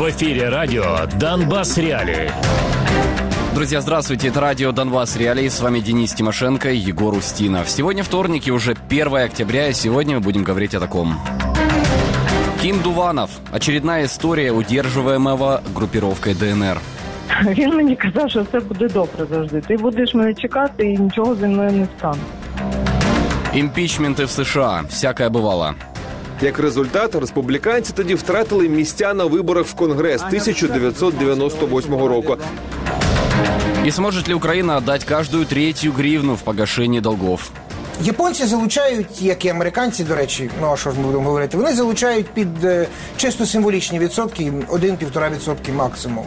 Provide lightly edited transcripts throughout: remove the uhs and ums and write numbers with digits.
В эфире радио «Донбасс Реалии». Друзья, здравствуйте, это радио «Донбасс Реалии», с вами Денис Тимошенко и Егор Устинов. Сегодня вторник и уже 1 октября, и сегодня мы будем говорить о таком. Ким Дуванов. Очередная історія удержуваемого группировкой ДНР. Він мені казав, що все буде добре завжди. Ти будеш мене чекати і нічого зі мною не стане. Імпічменти в США. Всякое бувало. Як результат, республіканці тоді втратили місця на виборах в Конгрес 1998 року. И сможет ли Украина отдать каждую третью гривну в погашении долгов? Японці залучають, як і американці, до речі, ну а що ж ми будемо говорити, вони залучають під чисто символічні відсотки, 1-1,5% максимум.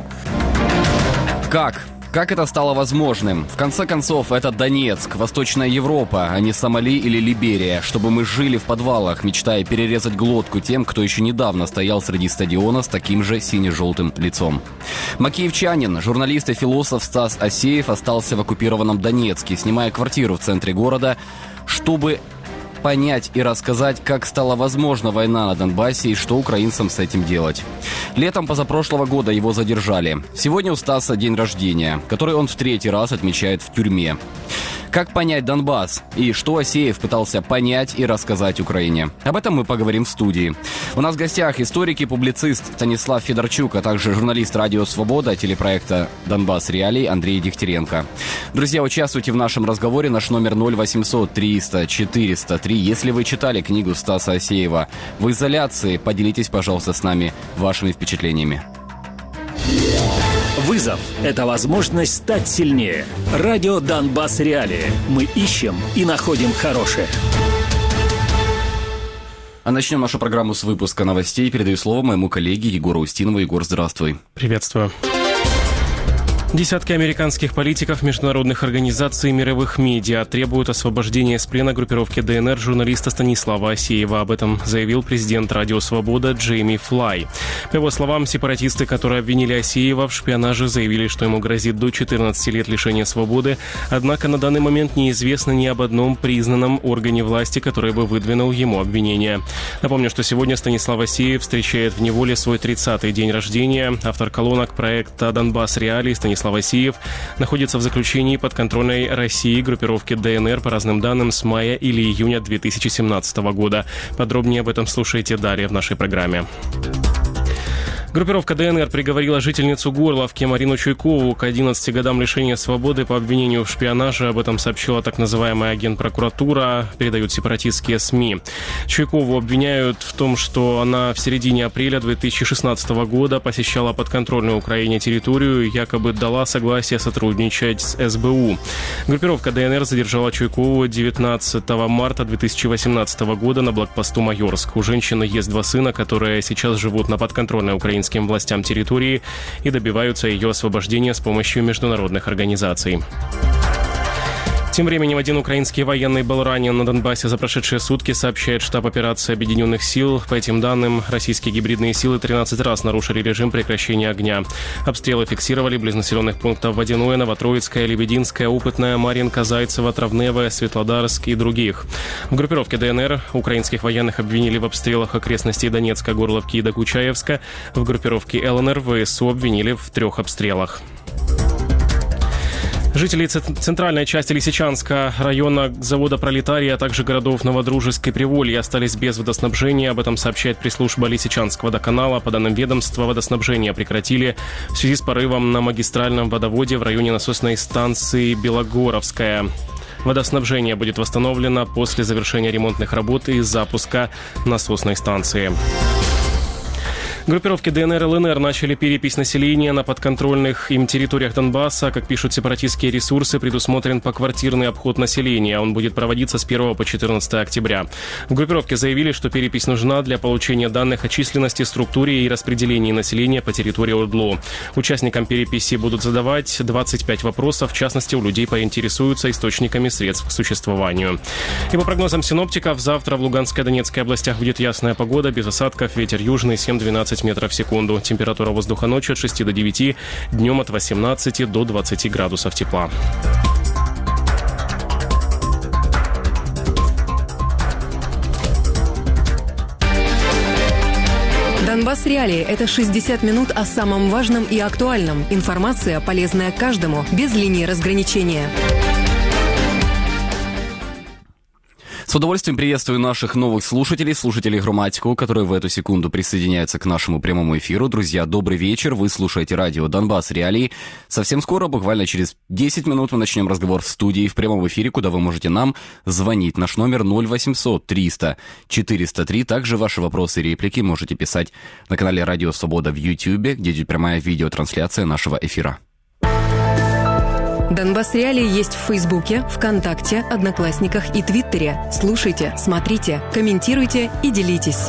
Как это стало возможным? В конце концов, это Донецк, Восточная Европа, а не Сомали или Либерия, чтобы мы жили в подвалах, мечтая перерезать глотку тем, кто еще недавно стоял среди стадиона с таким же сине-желтым лицом. Макеевчанин, журналист и философ Стас Асеев остался в оккупированном Донецке, снимая квартиру в центре города, чтобы понять и рассказать, как стала возможна война на Донбассе и что украинцам с этим делать. Летом позапрошлого года его задержали. Сегодня у Стаса день рождения, который он в 3-й раз отмечает в тюрьме. Как понять Донбасс и что Асеев пытался понять и рассказать Украине? Об этом мы поговорим в студии. У нас в гостях историк и публицист Станислав Федорчук, а также журналист «Радио Свобода» телепроекта «Донбасс Реалии» Андрей Дегтяренко. Друзья, участвуйте в нашем разговоре. Наш номер 0800 300 403. Если вы читали книгу Стаса Асеева «В изоляции», поделитесь, пожалуйста, с нами вашими впечатлениями. Вызов – это возможность стать сильнее. Радио «Донбасс Реалии». Мы ищем и находим хорошее. А начнем нашу программу с выпуска новостей. Передаю слово моему коллеге Егору Устинову. Егор, здравствуй. Приветствую. Десятки американских политиков, международных организаций и мировых медиа требуют освобождения с плена группировки ДНР журналиста Станислава Асеева. Об этом заявил президент «Радио Свобода» Джейми Флай. По его словам, сепаратисты, которые обвинили Асеева в шпионаже, заявили, что ему грозит до 14 лет лишения свободы. Однако на данный момент неизвестно ни об одном признанном органе власти, который бы выдвинул ему обвинения. Напомню, что сегодня Станислав Асеев встречает в неволе свой 30-й день рождения. Автор колонок проекта «Донбасс Реалии» Станислав Асеев находится в заключении подконтрольной России группировки ДНР, по разным данным, с мая или июня 2017 года. Подробнее об этом слушайте далее в нашей программе. Группировка ДНР приговорила жительницу Горловки Марину Чуйкову к 11 годам лишения свободы по обвинению в шпионаже. Об этом сообщила так называемая генпрокуратура, передают сепаратистские СМИ. Чуйкову обвиняют в том, что она в середине апреля 2016 года посещала подконтрольную Украине территорию и якобы дала согласие сотрудничать с СБУ. Группировка ДНР задержала Чуйкову 19 марта 2018 года на блокпосту Майорск. У женщины есть 2 сына, которые сейчас живут на подконтрольной украинской властям территории и добиваются ее освобождения с помощью международных организаций. Тем временем один украинский военный был ранен на Донбассе за прошедшие сутки, сообщает штаб операции Объединенных сил. По этим данным, российские гибридные силы 13 раз нарушили режим прекращения огня. Обстрелы фиксировали близ населенных пунктов Водяное, Новотроицкое, Лебединское, Опытное, Марьинка, Зайцево, Травневое, Светлодарск и других. В группировке ДНР украинских военных обвинили в обстрелах окрестностей Донецка, Горловки и Докучаевска. В группировке ЛНР ВСУ обвинили в 3 обстрелах. Жители центральной части Лисичанска района завода «Пролетарий», а также городов Новодружеск и Приволье остались без водоснабжения. Об этом сообщает пресс-служба Лисичанского водоканала. По данным ведомства, водоснабжение прекратили в связи с порывом на магистральном водоводе в районе насосной станции Белогоровская. Водоснабжение будет восстановлено после завершения ремонтных работ и запуска насосной станции. Группировки ДНР и ЛНР начали перепись населения на подконтрольных им территориях Донбасса. Как пишут сепаратистские ресурсы, предусмотрен поквартирный обход населения. Он будет проводиться с 1 по 14 октября. В группировке заявили, что перепись нужна для получения данных о численности, структуре и распределении населения по территории ОРДЛО. Участникам переписи будут задавать 25 вопросов. В частности, у людей поинтересуются источниками средств к существованию. И по прогнозам синоптиков, завтра в Луганской и Донецкой областях будет ясная погода, без осадков, ветер южный 7-12 метров в секунду. Температура воздуха ночью от 6 до 9, днем от 18 до 20 градусов тепла. Донбасс Реалии – это 60 минут о самом важном и актуальном. Информация, полезная каждому, без линии разграничения. С удовольствием приветствую наших новых слушателей Громадько, которые в эту секунду присоединяются к нашему прямому эфиру. Друзья, добрый вечер, вы слушаете радио «Донбасс Реалии». Совсем скоро, буквально через 10 минут, мы начнем разговор в студии, в прямом эфире, куда вы можете нам звонить. Наш номер 0800 300 403. Также ваши вопросы и реплики можете писать на канале «Радио Свобода» в YouTube, где идет прямая видеотрансляция нашего эфира. Донбасс Реалии есть в Фейсбуке, ВКонтакте, Одноклассниках и Твиттере. Слушайте, смотрите, комментируйте и делитесь.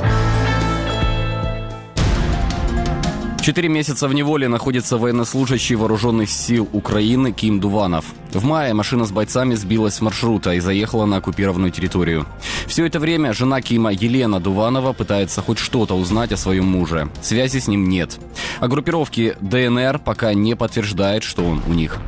4 месяца в неволе находится военнослужащий вооруженных сил Украины Ким Дуванов. В мае машина с бойцами сбилась с маршрута и заехала на оккупированную территорию. Все это время жена Кима Елена Дуванова пытается хоть что-то узнать о своем муже. Связи с ним нет. А группировки ДНР пока не подтверждают, что он у них.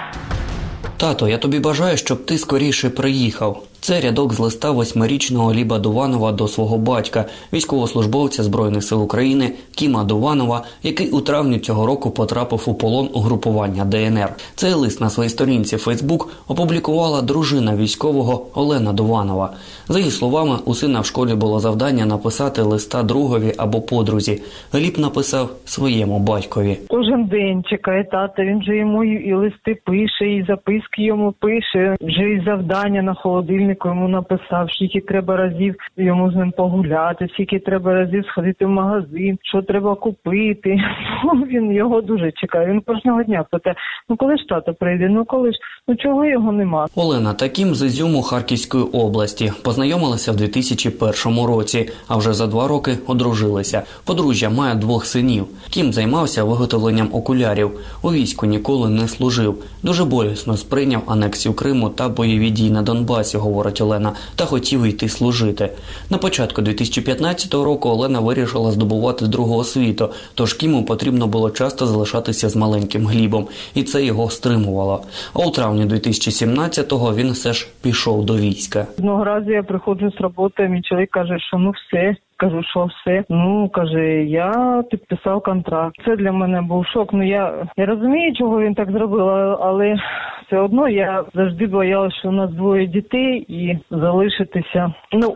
Тато, я тобі бажаю, щоб ти скоріше приїхав. Це рядок з листа 8-річного Ліба Дуванова до свого батька, військовослужбовця Збройних сил України Кіма Дуванова, який у травні цього року потрапив у полон угрупування ДНР. Цей лист на своїй сторінці в Фейсбук опублікувала дружина військового Олена Дуванова. За її словами, у сина в школі було завдання написати листа другові або подрузі. Ліб написав своєму батькові. Кожен день чекає тата, він же йому і листи пише, і записки йому пише, вже і завдання на холодильник йому написав, скільки треба разів йому з ним погуляти, скільки треба разів сходити в магазин, що треба купити. Він його дуже чекає. Він кожного дня питає, коли ж тато прийде, коли ж, чого його нема. Олена та Кім з Ізюму Харківської області. Познайомилися в 2001 році, а вже за 2 роки одружилися. Подружжя має 2 синів. Кім займався виготовленням окулярів. У війську ніколи не служив. Дуже болісно сприйняв анексію Криму та бойові дії на Донбасі, говорить Олена, та хотів йти служити. На початку 2015 року Олена вирішила здобувати другу освіту, тож Кіму потрібно було часто залишатися з маленьким Глібом, і це його стримувало. А у травні 2017-го він все ж пішов до війська. Одного разу я приходжу з роботи, мій чоловік каже, що все. Кажу, що все. Каже, я підписав контракт. Це для мене був шок. Я розумію, чого він так зробив, але все одно я завжди боялася, що у нас 2 дітей і залишитися.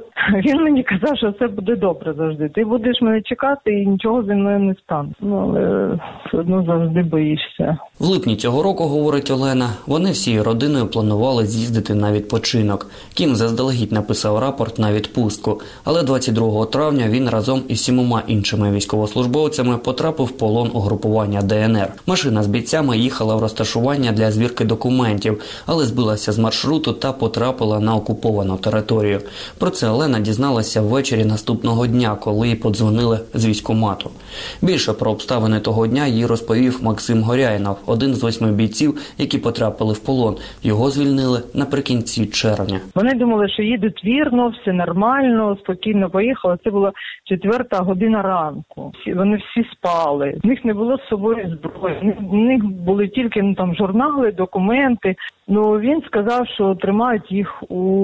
Він мені казав, що все буде добре завжди. Ти будеш мене чекати і нічого зі мною не стане. Але все одно завжди боїшся. В липні цього року, говорить Олена, вони всією родиною планували з'їздити на відпочинок. Кім заздалегідь написав рапорт на відпустку, але 22 травня він разом із 7 іншими військовослужбовцями потрапив в полон угрупування ДНР. Машина з бійцями їхала в розташування для звірки документів, але збилася з маршруту та потрапила на окуповану територію. Про це Олена дізналася ввечері наступного дня, коли їй подзвонили з військкомату. Більше про обставини того дня їй розповів Максим Горяйнов, один з 8 бійців, які потрапили в полон. Його звільнили наприкінці червня. Вони думали, що їдуть вірно, все нормально, спокійно поїхали. Це була 4 година ранку. Вони всі спали. В них не було з собою зброї. В них були тільки журнали, документи. Він сказав, що тримають їх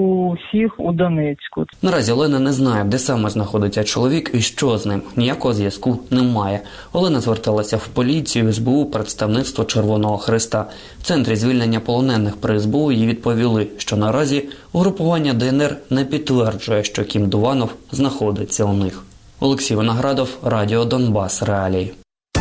усіх у Донецьку. Наразі Олена не знає, де саме знаходиться чоловік і що з ним. Ніякого зв'язку немає. Олена зверталася в поліцію, СБУ, представництво Червоного Хреста. В центрі звільнення полонених при СБУ їй відповіли, що наразі угрупування ДНР не підтверджує, що Кім Дуванов знаходиться у них. Олексій Виноградов, Радио Донбасс Реалии.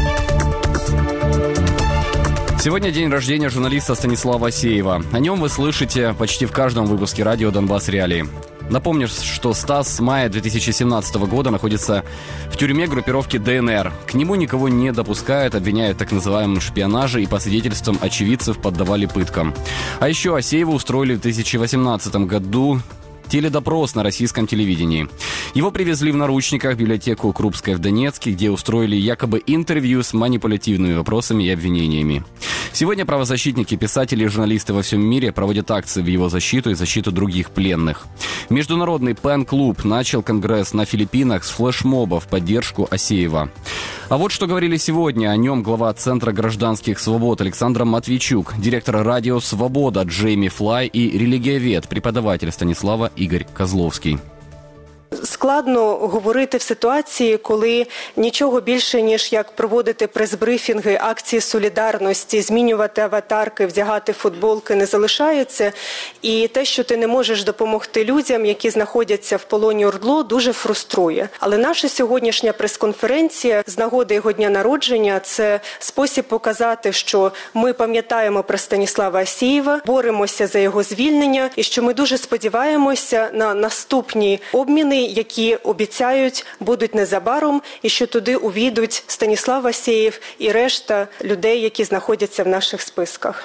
Сегодня день рождения журналиста Станислава Асеева. О нем вы слышите почти в каждом выпуске радио «Донбасс Реалии». Напомню, что Стас с мая 2017 года находится в тюрьме группировки ДНР. К нему никого не допускают, обвиняют в так называемом шпионаже и по свидетельствам очевидцев поддавали пыткам. А еще Асеева устроили в 2018 году теледопрос на российском телевидении. Его привезли в наручниках в библиотеку Крупской в Донецке, где устроили якобы интервью с манипулятивными вопросами и обвинениями. Сегодня правозащитники, писатели и журналисты во всем мире проводят акции в его защиту и защиту других пленных. Международный пен-клуб начал конгресс на Филиппинах с флешмоба в поддержку Асеева. А вот что говорили сегодня о нем глава Центра гражданских свобод Александр Матвейчук, директор радио «Свобода» Джейми Флай и религиовед, преподаватель Станислава Игорь Козловский. складно говорити в ситуації, коли нічого більше, ніж як проводити прес-брифінги, акції солідарності, змінювати аватарки, вдягати футболки не залишається. І те, що ти не можеш допомогти людям, які знаходяться в полоні ОРДЛО, дуже фруструє. Але наша сьогоднішня прес-конференція з нагоди його дня народження – це спосіб показати, що ми пам'ятаємо про Станіслава Асєєва, боремося за його звільнення і що ми дуже сподіваємося на наступні обміни, які обіцяють будуть незабаром, і що туди увійдуть Станіслав Асєєв і решта людей, які знаходяться в наших списках.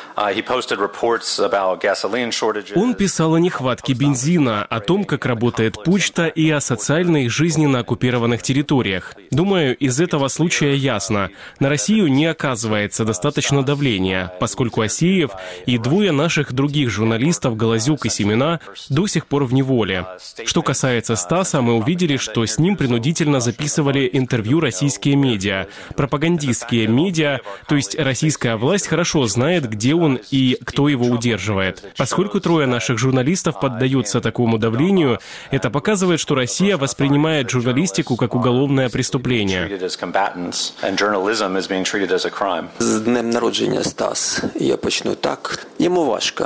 Он писал о нехватке бензина, о том, как работает почта и о социальной жизни на оккупированных территориях. Думаю, из этого случая ясно. На Россию не оказывается достаточно давления, поскольку Асєєв и двое наших других журналистов, Голозюк и Семена, до сих пор в неволе. Что касается Стаса, мы увидели, что с ним принудительно записывали интервью российские медиа, пропагандистские медиа, то есть российская власть хорошо знает, где он и кто его удерживает. Поскольку трое наших журналистов поддаются такому давлению, это показывает, что Россия воспринимает журналистику как уголовное преступление. З днем народження, Стас. Я почну так. Йому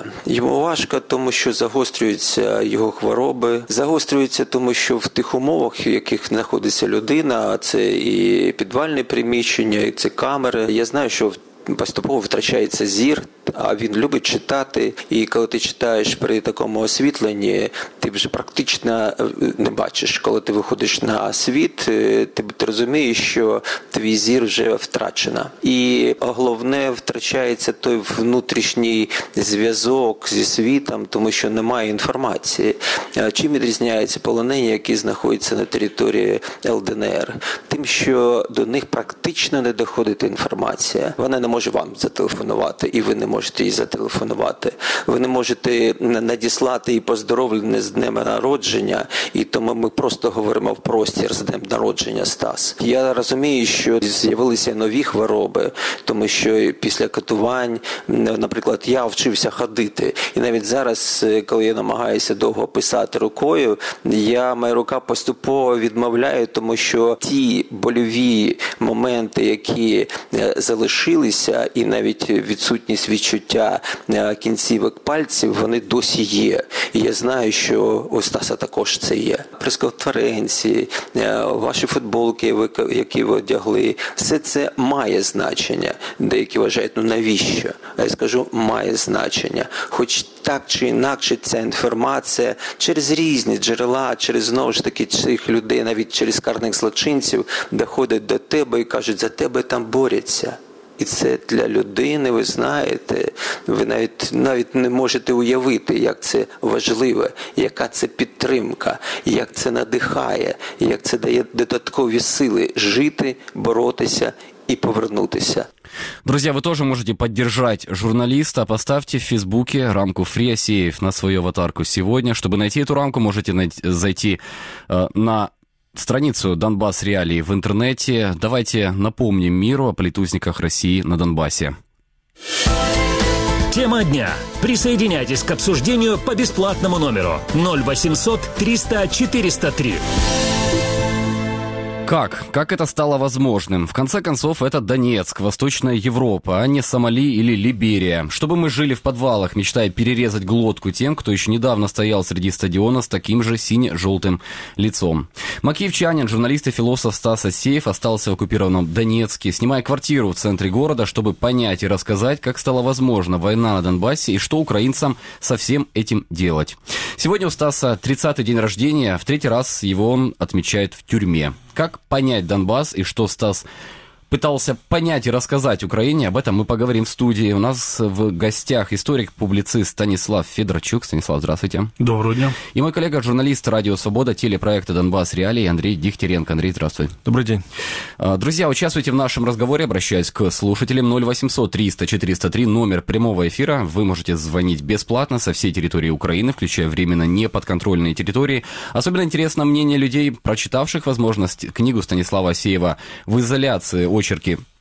важко, тому що загострюються його хвороби. Загострюються, тому що в тих умовах, в яких знаходиться людина, це і підвальне приміщення, і це камери. Я знаю, що поступово втрачається зір, а він любить читати. І коли ти читаєш при такому освітленні, ти вже практично не бачиш. Коли ти виходиш на світ, ти розумієш, що твій зір вже втрачено. І головне, втрачається той внутрішній зв'язок зі світом, тому що немає інформації. Чим відрізняються полонені, які знаходяться на території ЛДНР? Тим, що до них практично не доходить інформація. Вона не може вам зателефонувати, і ви не можете їй зателефонувати. Ви не можете надіслати їй поздоровлення з днем народження, і тому ми просто говоримо в простір з днем народження, Стас. Я розумію, що з'явилися нові хвороби, тому що після катувань, наприклад, я вчився ходити. І навіть зараз, коли я намагаюся довго писати рукою, моя рука поступово відмовляє, тому що ті больові моменти, які залишилися, і навіть відсутність відчуття кінцівок пальців, вони досі є. І я знаю, що у Стаса також це є. Прес-конференції, ваші футболки, які ви одягли, все це має значення. Деякі вважають, навіщо? А я скажу, має значення. Хоч так чи інакше ця інформація через різні джерела, через, знову ж таки, цих людей, навіть через карних злочинців, доходить до тебе і кажуть, за тебе там борються. І це для людини, ви знаєте, ви навіть не можете уявити, як це важливо, яка це підтримка, як це надихає, як це дає додаткові сили жити, боротися и повернутися. Друзья, вы тоже можете поддержать журналиста. Поставьте в Фейсбуке рамку Free Асєєв на свою аватарку сегодня. Чтобы найти эту рамку, можете зайти на страницу «Донбасс Реалии» в интернете. Давайте напомним миру о политузниках России на Донбассе. Тема дня. Присоединяйтесь к обсуждению по бесплатному номеру 0800 300 403. Как это стало возможным? В конце концов, это Донецк, Восточная Европа, а не Сомали или Либерия. Чтобы мы жили в подвалах, мечтая перерезать глотку тем, кто еще недавно стоял среди стадиона с таким же сине-желтым лицом. Макиевчанин, журналист и философ Стас Асєєв остался в оккупированном Донецке, снимая квартиру в центре города, чтобы понять и рассказать, как стала возможна война на Донбассе и что украинцам со всем этим делать. Сегодня у Стаса 30-й день рождения, в третий раз его он отмечает в тюрьме. Как понять Донбасс и что Стас пытался понять и рассказать Украине, об этом мы поговорим в студии. У нас в гостях историк-публицист Станислав Федорчук. Станислав, здравствуйте. Доброго дня. И мой коллега, журналист «Радио Свобода», телепроекта «Донбасс Реалии» Андрей Дегтяренко. Андрей, здравствуй. Добрый день. Друзья, участвуйте в нашем разговоре, обращаясь к слушателям 0800 300 403, номер прямого эфира. Вы можете звонить бесплатно со всей территории Украины, включая временно неподконтрольные территории. Особенно интересно мнение людей, прочитавших, возможно, книгу Станислава Асєєва «В изоляции. Очерки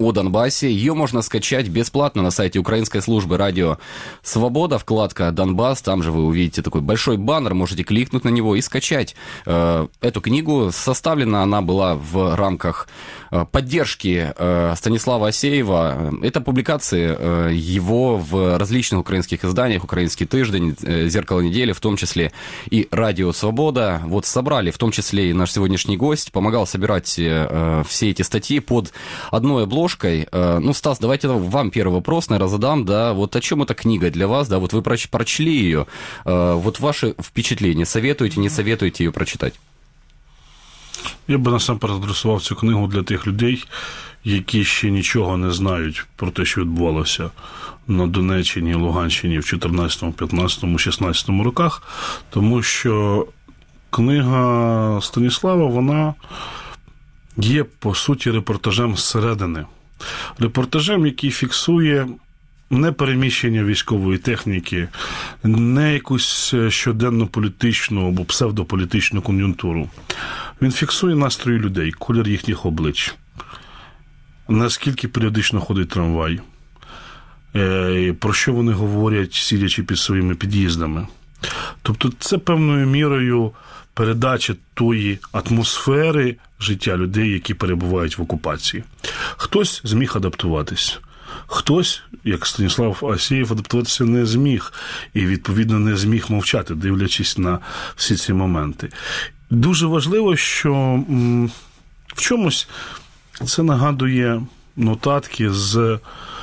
о Донбассе. Ее можно скачать бесплатно на сайте украинской службы «Радио Свобода», вкладка «Донбасс». Там же вы увидите такой большой баннер, можете кликнуть на него и скачать эту книгу. Составлена она была в рамках поддержки Станислава Асеева. Это публикации его в различных украинских изданиях, «Украинский тиждень», «Зеркало недели», в том числе и «Радио Свобода». Вот собрали, в том числе и наш сегодняшний гость, помогал собирать все эти статьи под одной обложкой. Ну, Стас, давайте вам первый вопрос, наверное, задам, да, вот о чем эта книга для вас, да, вот вы прочли ее, вот ваши впечатления, советуете, не советуете ее прочитать? Я би насамперед адресував цю книгу для тих людей, які ще нічого не знають про те, що відбувалося на Донеччині, Луганщині в 14, 15, 16 роках, тому що книга Станіслава, вона є, по суті, репортажем зсередини. Репортажем, який фіксує не переміщення військової техніки, не якусь щоденну політичну або псевдополітичну кон'юнктуру. Він фіксує настрої людей, колір їхніх облич, наскільки періодично ходить трамвай, про що вони говорять, сидячи під своїми під'їздами. Тобто це певною мірою передача тої атмосфери життя людей, які перебувають в окупації. Хтось зміг адаптуватись, хтось, як Станіслав Асєєв, адаптуватися не зміг і, відповідно, не зміг мовчати, дивлячись на всі ці моменти. Дуже важливо, що в чомусь це нагадує нотатки з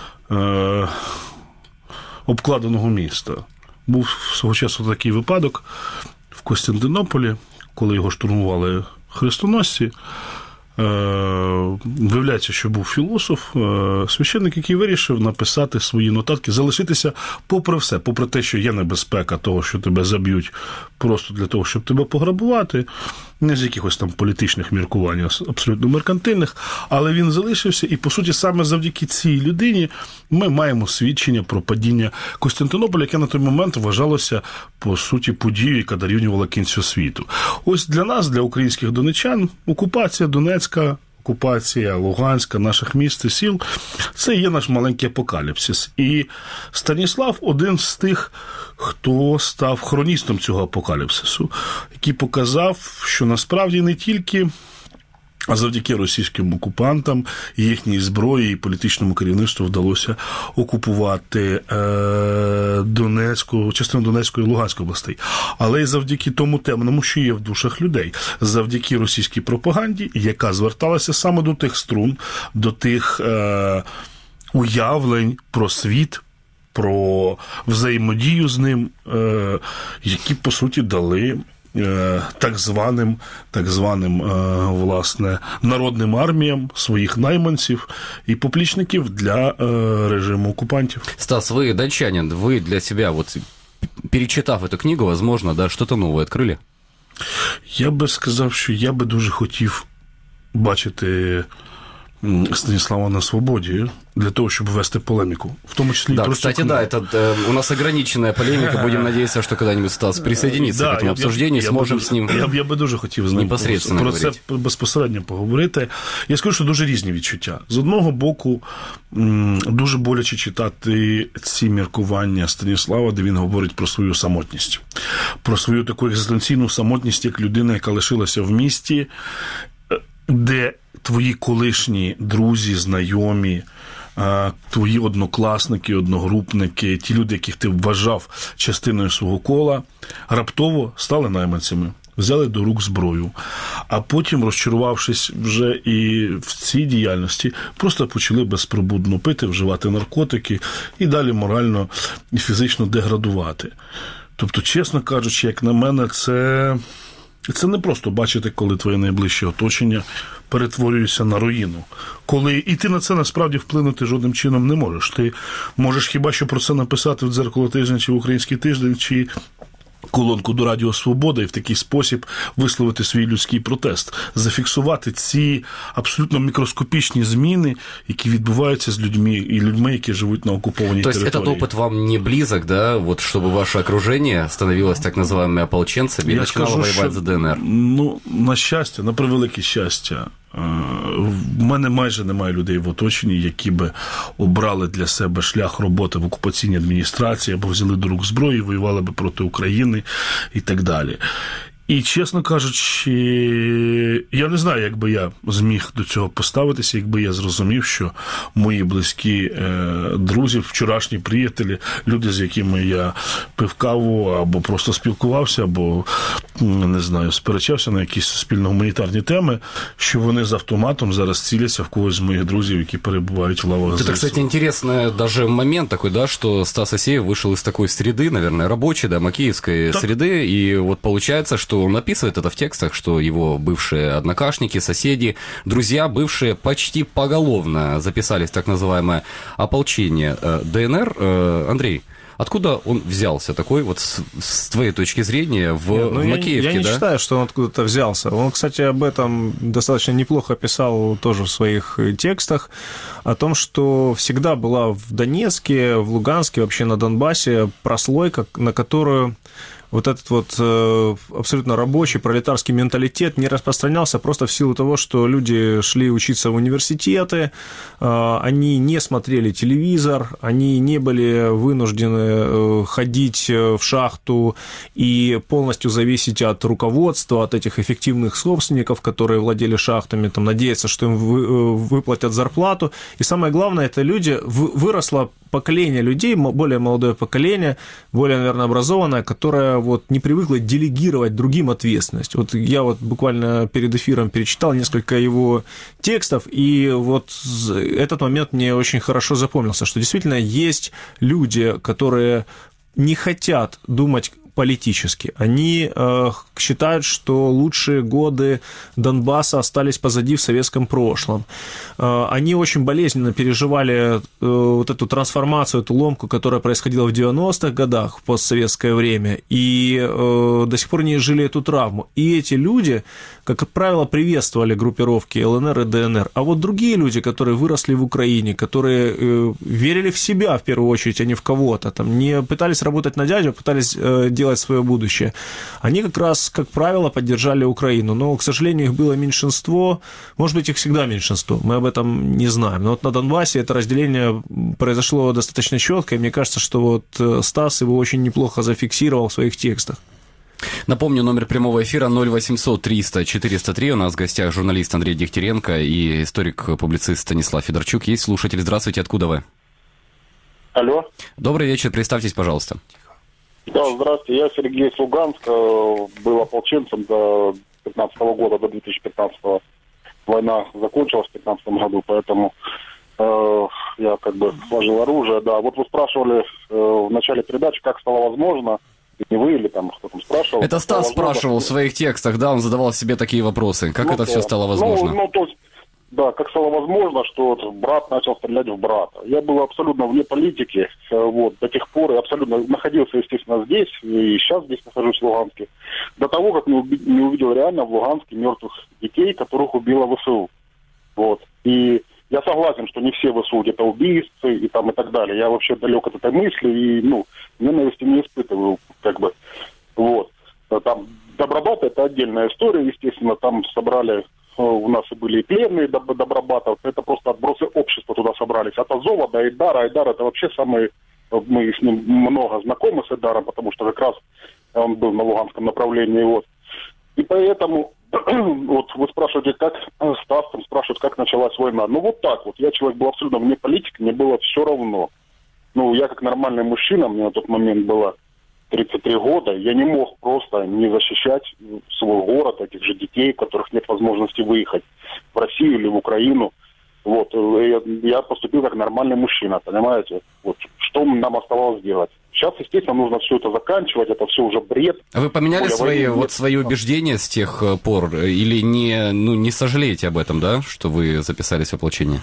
обкладеного міста. Був свого часу такий випадок в Костянтинополі, коли його штурмували хрестоносці. Виявляється, що був філософ, священник, який вирішив написати свої нотатки, залишитися попри все, попри те, що є небезпека того, що тебе заб'ють просто для того, щоб тебе пограбувати, не з якихось там політичних міркувань, а абсолютно меркантильних, але він залишився, і, по суті, саме завдяки цій людині ми маємо свідчення про падіння Костянтинополя, яке на той момент вважалося, по суті, подією, яка дорівнювала кінцю світу. Ось для нас, для українських донеччан, окупація Донецька, окупація Луганська, наших міст і сіл – це є наш маленький апокаліпсис. І Станіслав – один з тих, хто став хроністом цього апокаліпсису, який показав, що насправді не тільки а завдяки російським окупантам, їхній зброї і політичному керівництву вдалося окупувати частину Донецької і Луганської областей. Але й завдяки тому темному, що є в душах людей. Завдяки російській пропаганді, яка зверталася саме до тих струн, до тих уявлень про світ, про взаємодію з ним, які, по суті, дали так званим, власне, народним арміям своїх найманців и поплечников для режиму оккупантов. Стас, вы дончанин, вы для себя, вот перечитав эту книгу, возможно, да, что-то новое открыли? Я би сказав, що я би дуже хотів бачити Станислава на свободе для того, чтобы вести полемику, в том числе да, и кстати, да, это у нас ограниченная полемика, будем надеяться, что когда-нибудь Стас присоединится к этому обсуждению, сможем з ним я би дуже хотів з ним про це безпосередньо поговорити. Я скажу, що дуже різні відчуття. З одного боку, дуже боляче читати ці міркування Станіслава, де він говорить про свою самотність, про свою таку екзистенційну самотність, як людина, яка лишилася в місті, де твої колишні друзі, знайомі, твої однокласники, одногрупники, ті люди, яких ти вважав частиною свого кола, раптово стали найманцями, взяли до рук зброю, а потім, розчарувавшись вже і в цій діяльності, просто почали безпробудно пити, вживати наркотики і далі морально і фізично деградувати. Тобто, чесно кажучи, як на мене, це не просто бачити, коли твоє найближче оточення перетворюється на руїну. І ти на це насправді вплинути жодним чином не можеш. Ти можеш хіба що про це написати в «Дзеркало тижня» чи в «Український тиждень», чи колонку до Радіо Свобода і в такий спосіб висловити свій людський протест, зафіксувати ці абсолютно мікроскопічні зміни, які відбуваються з людьми, які живуть на окупованій території. То есть этот опыт вам не близок, да, вот чтобы ваше окружение становилось так называемыми ополченцами и начинало воевать за ДНР? Ну, на щастя, на превелике щастя, В мене майже немає людей в оточенні, які би обрали для себе шлях роботи в окупаційній адміністрації або взяли до рук зброю, воювали би проти України і так далі. І, чесно кажучи, я не знаю, як би я зміг до цього поставитися, якби я зрозумів, що мої близькі друзі, вчорашні приятелі, люди, з якими я пив каву, або просто спілкувався, або, не знаю, сперечався на якісь суспільно-гуманітарні теми, що вони з автоматом зараз ціляться в когось з моїх друзів, які перебувають в лавах ЗСУ. Это, кстати, интересный даже момент такой, да, что Стас Асеев вышел из такой среды, наверное, рабочей, да, макеевской среды, и вот получается, что он описывает это в текстах, что его бывшие однокашники, соседи, друзья бывшие почти поголовно записались в так называемое ополчение ДНР. Андрей, откуда он взялся такой, вот с твоей точки зрения, в Макеевке? Я не считаю, что он откуда-то взялся. Он, кстати, об этом достаточно неплохо писал тоже в своих текстах, о том, что всегда была в Донецке, в Луганске, вообще на Донбассе прослойка, на которую вот этот вот абсолютно рабочий пролетарский менталитет не распространялся просто в силу того, что люди шли учиться в университеты, они не смотрели телевизор, они не были вынуждены ходить в шахту и полностью зависеть от руководства, от этих эффективных собственников, которые владели шахтами, там, надеяться, что им выплатят зарплату. И самое главное, это люди, выросло поколение людей, более молодое поколение, более, наверное, образованное, которое вот не привыкло делегировать другим ответственность. Вот я вот буквально перед эфиром перечитал несколько его текстов, и вот этот момент мне очень хорошо запомнился, что действительно есть люди, которые не хотят думать политически. Они считают, что лучшие годы Донбасса остались позади в советском прошлом. Они очень болезненно переживали вот эту трансформацию, эту ломку, которая происходила в 90-х годах, в постсоветское время, и до сих пор не изжили эту травму. И эти люди, как правило, приветствовали группировки ЛНР и ДНР. А вот другие люди, которые выросли в Украине, которые верили в себя, в первую очередь, а не в кого-то, там, не пытались работать на дядю, пытались делать свое будущее, они как раз, как правило, поддержали Украину. Но, к сожалению, их было меньшинство. Может быть, их всегда меньшинство. Мы об этом не знаем. Но вот на Донбассе это разделение произошло достаточно четко, и мне кажется, что вот Стас его очень неплохо зафиксировал в своих текстах. Напомню, номер прямого эфира 0800 300 403. У нас в гостях журналист Андрей Дегтяренко и историк-публицист Станислав Федорчук. Есть слушатель. Здравствуйте, откуда вы? Алло. Добрый вечер, представьтесь, пожалуйста. Да, здравствуйте, я Сергей из Луганска, был ополченцем до 2015 года, до 2015. Война закончилась в 2015 году, поэтому я как бы сложил оружие, да. Вот вы спрашивали в начале передачи, как стало возможно, не вы или там кто там спрашивал. Это Стас спрашивал в своих текстах, да, он задавал себе такие вопросы. Как это все стало возможно? То есть, да, как стало возможно, что вот брат начал стрелять в брата. Я был абсолютно вне политики, вот, до тех пор, и абсолютно находился, естественно, здесь, и сейчас здесь нахожусь в Луганске, до того, как не увидел реально в Луганске мертвых детей, которых убила ВСУ. Вот. И я согласен, что не все ВСУ где-то убийцы и там и так далее. Я вообще далек от этой мысли и, ненависти не испытываю, как бы, вот. Там Добробат — это отдельная история, естественно, там собрали, у нас и были и пленные Добробатов, это просто отбросы общества туда собрались. От Азова до Айдара. Айдар — это вообще самый, мы с ним много знакомы с Айдаром, потому что как раз он был на Луганском направлении, вот. И поэтому, вот вы спрашиваете, как Стас там спрашивает, как началась война. Ну вот так вот, я человек был абсолютно вне политики, мне было все равно. Я как нормальный мужчина, мне на тот момент было 33 года, я не мог просто не защищать свой город, этих же детей, у которых нет возможности выехать в Россию или в Украину. Вот, я поступил как нормальный мужчина, понимаете? Вот, что нам оставалось делать? Сейчас, естественно, нужно все это заканчивать, это все уже бред. А вы поменяли свои убеждения с тех пор? Или не сожалеете об этом, да, что вы записались в ополчение?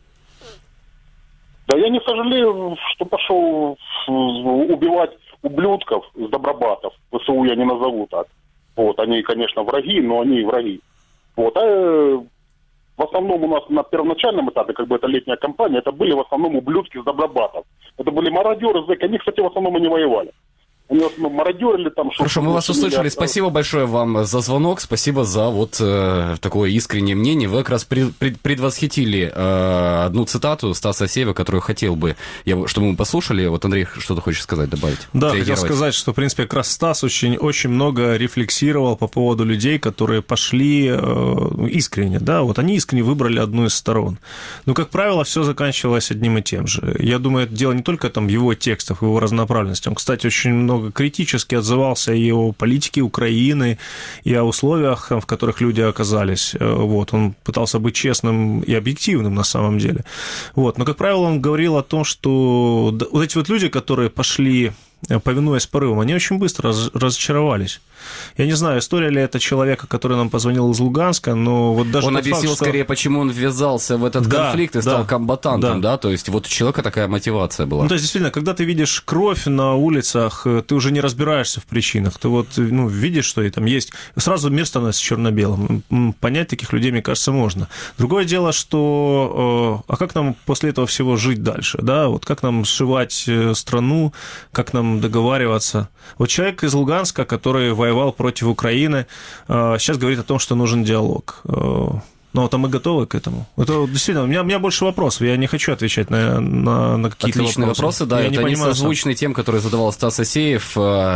Да я не сожалею, что пошел убивать ублюдков с Добробатов. ВСУ я не назову так. Вот, они, конечно, враги, но они и враги. Вот, в основном у нас на первоначальном этапе, как бы это летняя кампания, это были в основном ублюдки с Добробатов. Это были мародеры, зэки, они, кстати, в основном и не воевали. Они мародерили там. Хорошо, мы вас услышали. Спасибо большое вам за звонок. Спасибо за вот такое искреннее мнение. Вы как раз предвосхитили одну цитату Стаса Асеева, которую хотел бы, чтобы мы послушали. Вот Андрей что-то хочет сказать, добавить. Да, хотел сказать, что, в принципе, как раз Стас очень много рефлексировал по поводу людей, которые пошли искренне, да, вот они искренне выбрали одну из сторон. Но, как правило, все заканчивалось одним и тем же. Я думаю, это дело не только там в его текстах, в его разнонаправленности. Он, кстати, очень много критически отзывался и о политике Украины, и о условиях, в которых люди оказались. Вот. Он пытался быть честным и объективным на самом деле. Вот. Но, как правило, он говорил о том, что вот эти вот люди, которые пошли, повинуясь порывам, они очень быстро разочаровались. Я не знаю, история ли это человека, который нам позвонил из Луганска, но вот даже... Он объяснил скорее, почему он ввязался в этот конфликт и стал комбатантом, да? То есть вот у человека такая мотивация была. Ну, то есть, действительно, когда ты видишь кровь на улицах, ты уже не разбираешься в причинах, ты вот, видишь, что и там есть, сразу мир становится черно-белым. Понять таких людей, мне кажется, можно. Другое дело, что... А как нам после этого всего жить дальше, да? Вот как нам сшивать страну, как нам договариваться? Вот человек из Луганска, который воевал против Украины, сейчас говорит о том, что нужен диалог. Ну, вот, а мы готовы к этому? Это действительно, у меня больше вопросов, я не хочу отвечать на какие-то отличные вопросы, да, это они созвучны тем, которые задавал Стас Асеев.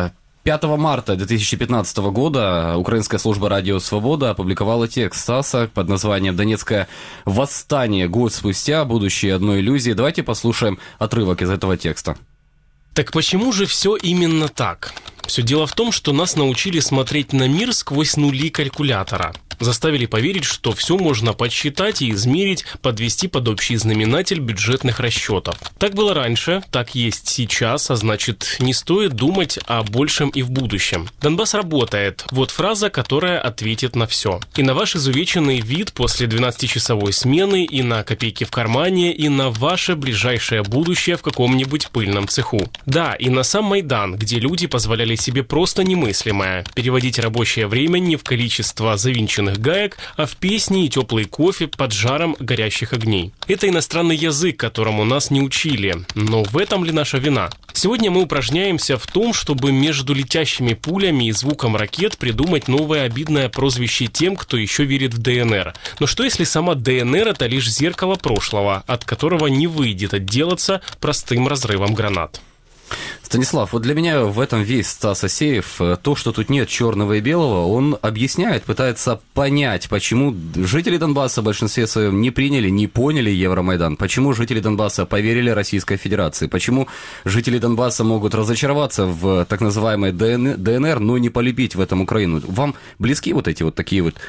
5 марта 2015 года Украинская служба «Радио Свобода» опубликовала текст Стаса под названием «Донецкое восстание. Год спустя. Будущее одной иллюзии». Давайте послушаем отрывок из этого текста. Так почему же все именно так? Все дело в том, что нас научили смотреть на мир сквозь нули калькулятора. Заставили поверить, что все можно подсчитать и измерить, подвести под общий знаменатель бюджетных расчетов. Так было раньше, так есть сейчас, а значит, не стоит думать о большем и в будущем. Донбасс работает. Вот фраза, которая ответит на все. И на ваш изувеченный вид после 12-часовой смены, и на копейки в кармане, и на ваше ближайшее будущее в каком-нибудь пыльном цеху. Да, и на сам Майдан, где люди позволяли себе просто немыслимое – переводить рабочее время не в количество завинченных гаек, а в песни и теплый кофе под жаром горящих огней. Это иностранный язык, которому нас не учили. Но в этом ли наша вина? Сегодня мы упражняемся в том, чтобы между летящими пулями и звуком ракет придумать новое обидное прозвище тем, кто еще верит в ДНР. Но что если сама ДНР – это лишь зеркало прошлого, от которого не выйдет отделаться простым разрывом гранат? Станислав, вот для меня в этом весь Стас Асеев. То, что тут нет черного и белого, он объясняет, пытается понять, почему жители Донбасса в большинстве своем не приняли, не поняли Евромайдан, почему жители Донбасса поверили Российской Федерации, почему жители Донбасса могут разочароваться в так называемой ДНР, но не полюбить в этом Украину. Вам близки вот эти вот такие вот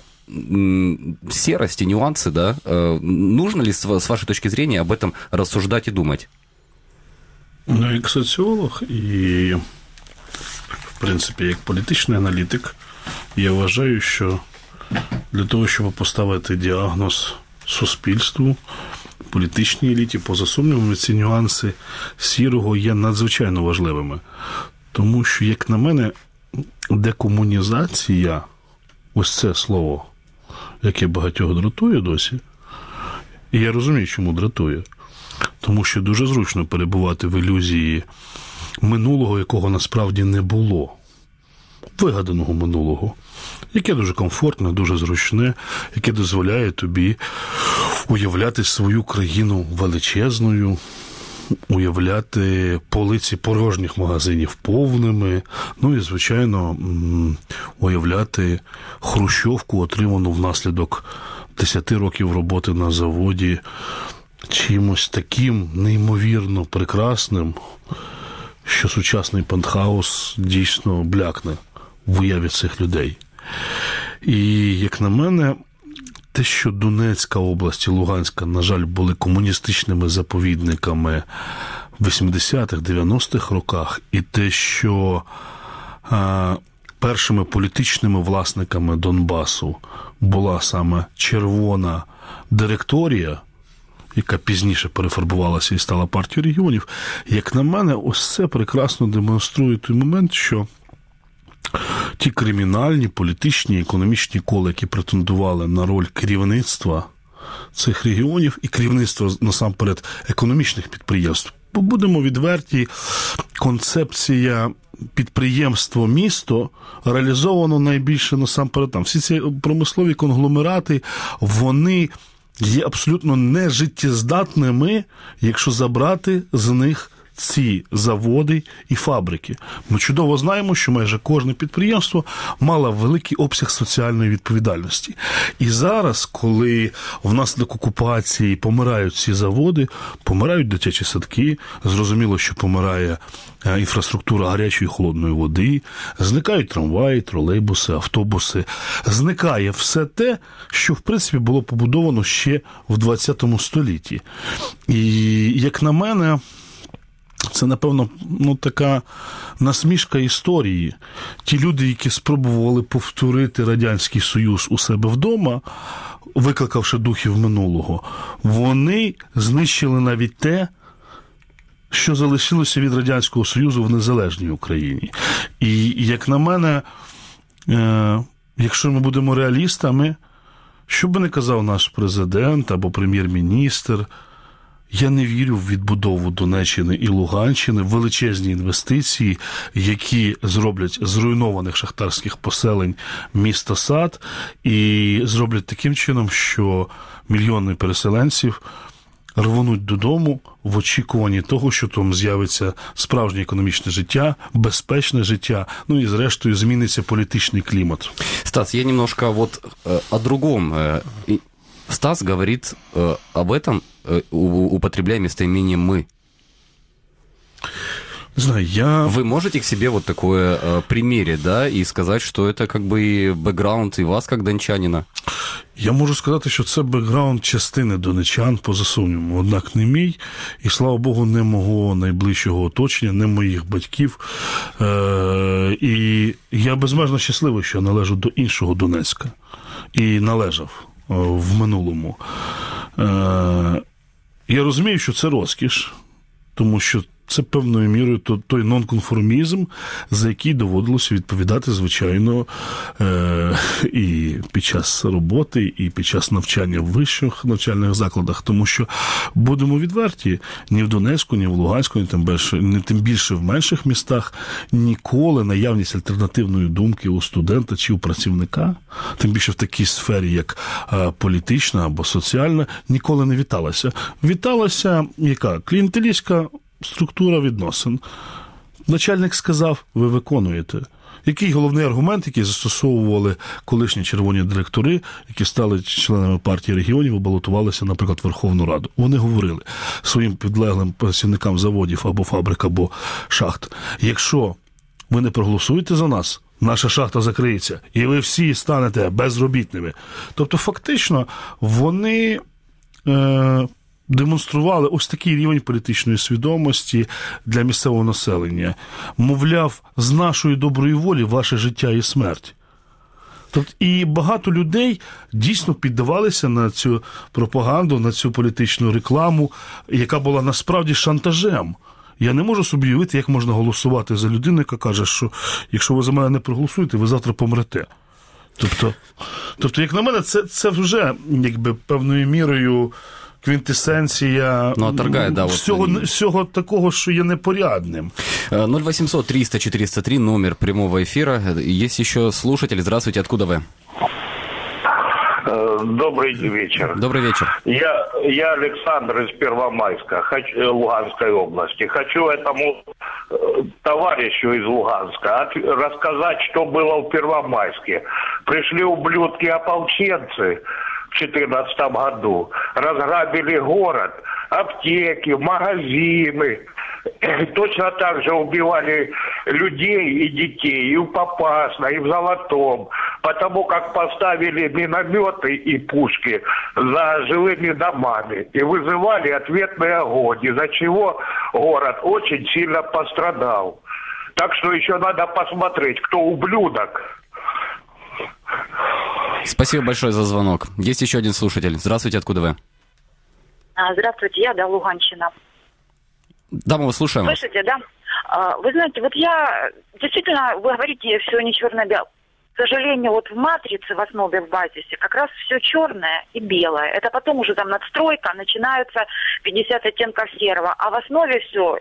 серости, нюансы, да? Нужно ли, с вашей точки зрения, об этом рассуждать и думать? Ну, як соціолог і, в принципі, як політичний аналітик, я вважаю, що для того, щоб поставити діагноз суспільству, політичній еліті, поза сумнівами, ці нюанси сірого є надзвичайно важливими. Тому що, як на мене, декомунізація, ось це слово, яке багатьох дратує досі, і я розумію, чому дратує. Тому що дуже зручно перебувати в ілюзії минулого, якого насправді не було. Вигаданого минулого, яке дуже комфортне, дуже зручне, яке дозволяє тобі уявляти свою країну величезною, уявляти полиці порожніх магазинів повними, ну і, звичайно, уявляти хрущовку, отриману внаслідок 10 років роботи на заводі, чимось таким неймовірно прекрасним, що сучасний пентхаус дійсно блякне в уяві цих людей. І, як на мене, те, що Донецька область і Луганська, на жаль, були комуністичними заповідниками в 80-х, 90-х роках, і те, що першими політичними власниками Донбасу була саме червона директорія, яка пізніше перефарбувалася і стала партією регіонів, як на мене, ось це прекрасно демонструє той момент, що ті кримінальні, політичні, економічні кола, які претендували на роль керівництва цих регіонів і керівництва, насамперед, економічних підприємств. Будемо відверті, концепція підприємство місто реалізовано найбільше насамперед там. Всі ці промислові конгломерати, вони є абсолютно нежиттєздатними, якщо забрати з них ці заводи і фабрики. Ми чудово знаємо, що майже кожне підприємство мало великий обсяг соціальної відповідальності. І зараз, коли внаслідок окупації помирають ці заводи, помирають дитячі садки, зрозуміло, що помирає інфраструктура гарячої і холодної води, зникають трамваї, тролейбуси, автобуси, зникає все те, що, в принципі, було побудовано ще в 20 столітті. І, як на мене, це, напевно, така насмішка історії. Ті люди, які спробували повторити Радянський Союз у себе вдома, викликавши духів минулого, вони знищили навіть те, що залишилося від Радянського Союзу в незалежній Україні. І, як на мене, якщо ми будемо реалістами, що би не казав наш президент або прем'єр-міністр, я не вірю в відбудову Донеччини і Луганщини, величезні інвестиції, які зроблять зруйнованих шахтарських поселень місто Сад і зроблять таким чином, що мільйони переселенців рвонуть додому в очікуванні того, що там з'явиться справжнє економічне життя, безпечне життя, ну і зрештою зміниться політичний клімат. Стас, я немножко о другом. Стас говорит об этом, употребляя местоимение «мы». Знаю, Вы можете к себе такое примерить, да, и сказать, что это как бы и бэкграунд и вас, как дончанина? Я можу сказати, що це бекграунд частини донечан, поза сумнівом, однак не мій, і, слава Богу, не мого найближчого оточення, не моїх батьків. І я безмежно щасливий, що належу до іншого Донецька. І належав в минулому. Я розумію, що це розкіш, тому що це певною мірою той нонконформізм, за який доводилося відповідати, звичайно, і під час роботи, і під час навчання в вищих навчальних закладах. Тому що, будемо відверті, ні в Донецьку, ні в Луганську, ні тим більше в менших містах ніколи наявність альтернативної думки у студента чи у працівника, тим більше в такій сфері, як політична або соціальна, ніколи не віталася. Віталася яка? Клієнтилістська структура відносин. Начальник сказав, ви виконуєте. Який головний аргумент, який застосовували колишні червоні директори, які стали членами партії регіонів і балотувалися, наприклад, в Верховну Раду? Вони говорили своїм підлеглим працівникам заводів або фабрик, або шахт: якщо ви не проголосуєте за нас, наша шахта закриється, і ви всі станете безробітними. Тобто, фактично, вони демонстрували ось такий рівень політичної свідомості для місцевого населення. Мовляв, з нашої доброї волі ваше життя і смерть. Тобто, і багато людей дійсно піддавалися на цю пропаганду, на цю політичну рекламу, яка була насправді шантажем. Я не можу собі уявити, як можна голосувати за людину, яка каже, що якщо ви за мене не проголосуєте, ви завтра помрете. Тобто, як на мене, це вже якби певною мірою квінтесенція всього такого, що є непорядним. 0800 300 403, номер прямого эфира. Есть еще слушатель. Здравствуйте, откуда вы? Добрый вечер. Добрый вечер. Я Александр из Первомайска, Луганской области. Хочу этому товарищу из Луганска рассказать, что было в Первомайске. Пришли ублюдки-ополченцы в 2014 году, разграбили город, аптеки, магазины. Точно так же убивали людей и детей и в Попасной, и в Золотом, потому как поставили минометы и пушки за жилыми домами и вызывали ответный огонь, из-за чего город очень сильно пострадал. Так что еще надо посмотреть, кто ублюдок. Спасибо большое за звонок. Есть еще один слушатель. Здравствуйте, откуда вы? Здравствуйте, я Луганщина. Да, мы вас слушаем. Слышите, да? Вы знаете, вот я... Действительно, вы говорите, все не черно-белое. К сожалению, вот в матрице, в основе, в базисе, как раз все черное и белое. Это потом уже там надстройка, начинаются 50 оттенков серого. А в основе все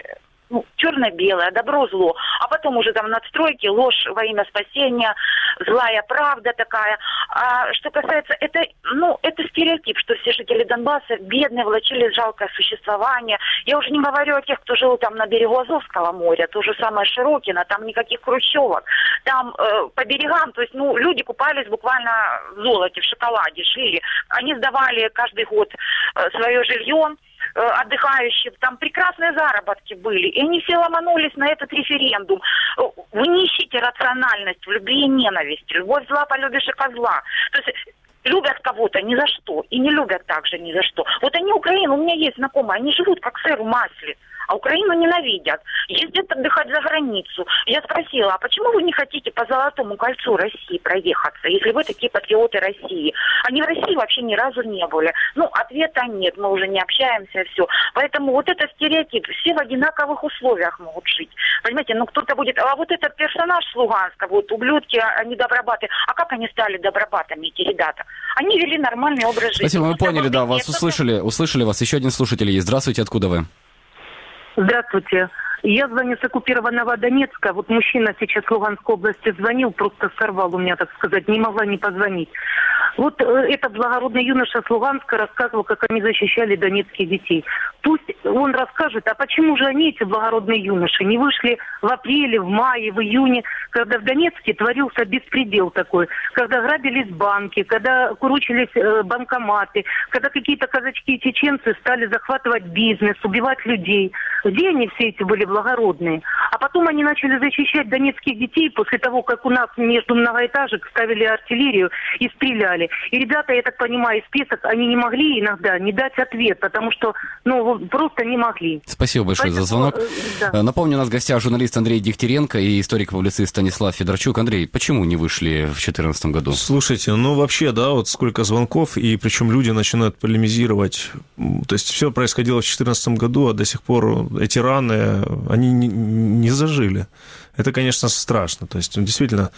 черно-белое, добро-зло, а потом уже там надстройки, ложь во имя спасения, злая правда такая. А что касается, это стереотип, что все жители Донбасса бедные, влачили жалкое существование. Я уже не говорю о тех, кто жил там на берегу Азовского моря, то же самое Широкино, там никаких хрущевок, там по берегам, то есть, люди купались буквально в золоте, в шоколаде, жили. Они сдавали каждый год свое жилье отдыхающим, там прекрасные заработки были, и они все ломанулись на этот референдум. Вы не ищите рациональность в любви и ненависти. Любовь зла, полюбишь и козла. То есть любят кого-то ни за что, и не любят также ни за что. Вот они Украину, у меня есть знакомые, они живут как сыр в масле, а Украину ненавидят, ездят отдыхать за границу. Я спросила, а почему вы не хотите по Золотому кольцу России проехаться, если вы такие патриоты России? Они в России вообще ни разу не были. Ответа нет, мы уже не общаемся, все. Поэтому вот это стереотип, все в одинаковых условиях могут жить. Понимаете, кто-то будет, а вот этот персонаж с Луганска, вот ублюдки, они добробаты, а как они стали добробатами, эти ребята? Они вели нормальный образ жизни. Спасибо, мы поняли, да, вас услышали вас. Еще один слушатель есть. Здравствуйте, откуда вы? Здравствуйте. Я звоню с оккупированного Донецка. Вот мужчина сейчас в Луганской области звонил, просто сорвал у меня, так сказать, не могла не позвонить. Вот этот благородный юноша с Луганска рассказывал, как они защищали донецких детей. Пусть он расскажет, а почему же они, эти благородные юноши, не вышли в апреле, в мае, в июне, когда в Донецке творился беспредел такой, когда грабились банки, когда курочились банкоматы, когда какие-то казачки и чеченцы стали захватывать бизнес, убивать людей. Где они все эти были благородные? А потом они начали защищать донецких детей после того, как у нас между многоэтажек ставили артиллерию и стреляли. И ребята, я так понимаю, из Песок, они не могли иногда не дать ответ, потому что, просто не могли. Спасибо большое за звонок. Да. Напомню, у нас в гостях журналист Андрей Дегтяренко и историк-публицист Станислав Федорчук. Андрей, почему не вышли в 2014 году? Слушайте, вообще, да, вот сколько звонков, и причем люди начинают полемизировать. То есть все происходило в 2014 году, а до сих пор эти раны, они не зажили. Это, конечно, страшно. То есть, действительно...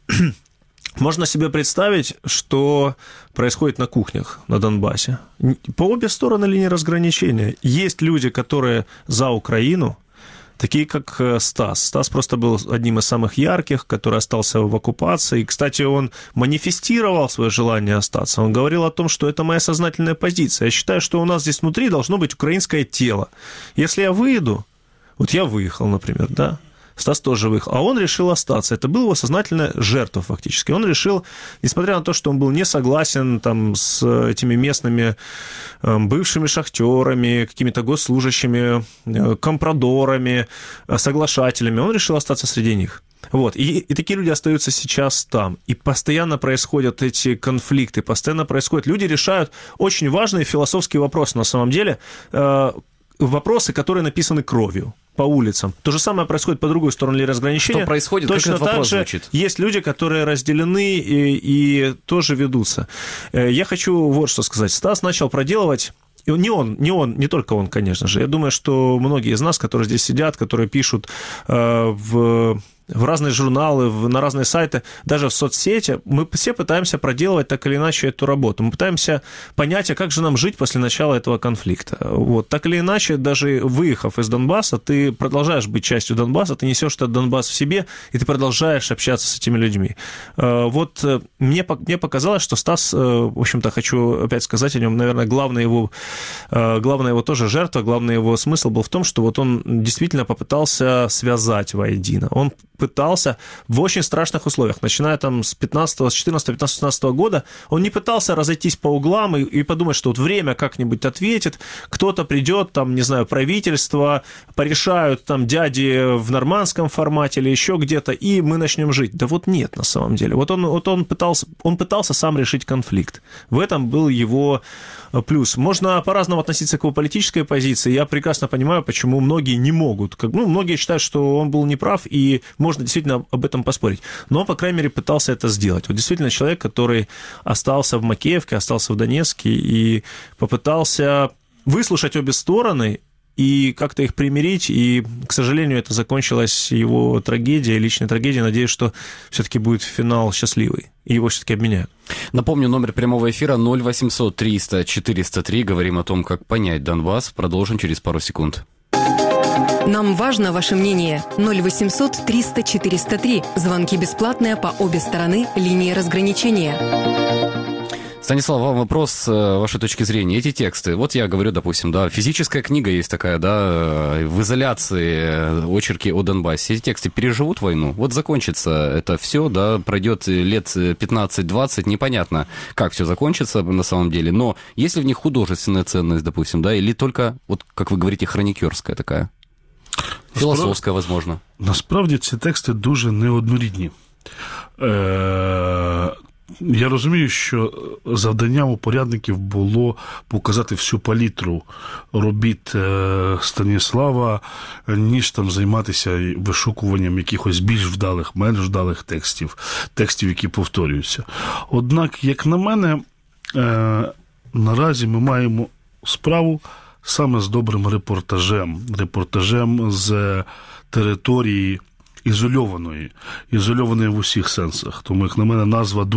Можно себе представить, что происходит на кухнях на Донбассе. По обе стороны линии разграничения. Есть люди, которые за Украину, такие как Стас. Стас просто был одним из самых ярких, который остался в оккупации. И, кстати, он манифестировал свое желание остаться. Он говорил о том, что это моя сознательная позиция. Я считаю, что у нас здесь внутри должно быть украинское тело. Если я выйду, вот я выехал, например, да, Стас тоже выехал, а он решил остаться. Это была его сознательная жертва фактически. Он решил, несмотря на то, что он был не согласен там, с этими местными бывшими шахтерами, какими-то госслужащими, компрадорами, соглашателями, он решил остаться среди них. Вот. И такие люди остаются сейчас там. И постоянно происходят эти конфликты, постоянно происходят. Люди решают очень важные философские вопросы на самом деле, вопросы, которые написаны кровью по улицам. То же самое происходит по другой стороне разграничения. Что происходит? Точно как этот вопрос так же звучит? Есть люди, которые разделены и тоже ведутся. Я хочу вот что сказать. Стас начал проделывать... Не только он, конечно же. Я думаю, что многие из нас, которые здесь сидят, которые пишут в разные журналы, на разные сайты, даже в соцсети, мы все пытаемся проделывать так или иначе эту работу. Мы пытаемся понять, а как же нам жить после начала этого конфликта. Вот. Так или иначе, даже выехав из Донбасса, ты продолжаешь быть частью Донбасса, ты несешь этот Донбасс в себе, и ты продолжаешь общаться с этими людьми. Вот мне показалось, что Стас, в общем-то, хочу опять сказать о нем, наверное, главная его тоже жертва, главный его смысл был в том, что вот он действительно попытался связать воедино. Он пытался в очень страшных условиях, начиная там с 14, 15, 16 года, он не пытался разойтись по углам и подумать, что вот время как-нибудь ответит, кто-то придет, там, не знаю, правительство, порешают там дяди в нормандском формате или еще где-то, и мы начнем жить. Да вот нет, на самом деле. Вот он пытался сам решить конфликт. В этом был его плюс. Можно по-разному относиться к его политической позиции. Я прекрасно понимаю, почему многие не могут. Многие считают, что он был неправ, и можно действительно об этом поспорить. Но он, по крайней мере, пытался это сделать. Вот действительно человек, который остался в Макеевке, остался в Донецке и попытался выслушать обе стороны и как-то их примирить, и, к сожалению, это закончилась его трагедией, личной трагедией. Надеюсь, что все-таки будет финал счастливый, и его все-таки обменяют. Напомню, номер прямого эфира 0800 300 403. Говорим о том, как понять Донбасс. Продолжим через пару секунд. Нам важно ваше мнение. 0800 300 403. Звонки бесплатные по обе стороны линии разграничения. Станислав, вам вопрос с вашей точки зрения. Эти тексты, вот я говорю, допустим, да, физическая книга есть такая, да, в изоляции, очерки о Донбассе. Эти тексты переживут войну? Вот закончится это все, да, пройдет лет 15-20, непонятно, как все закончится на самом деле, но есть ли в них художественная ценность, допустим, да, или только, вот как вы говорите, хронікерська така? Філософська, возможно. Насправді ці тексти дуже неоднорідні. Я розумію, що завданням упорядників було показати всю палітру робіт Станіслава, ніж там займатися вишукуванням якихось більш вдалих, менш вдалих текстів, які повторюються. Однак, як на мене, наразі ми маємо справу саме з добрим репортажем з території ізольованої в усіх сенсах. Тому, як на мене, назва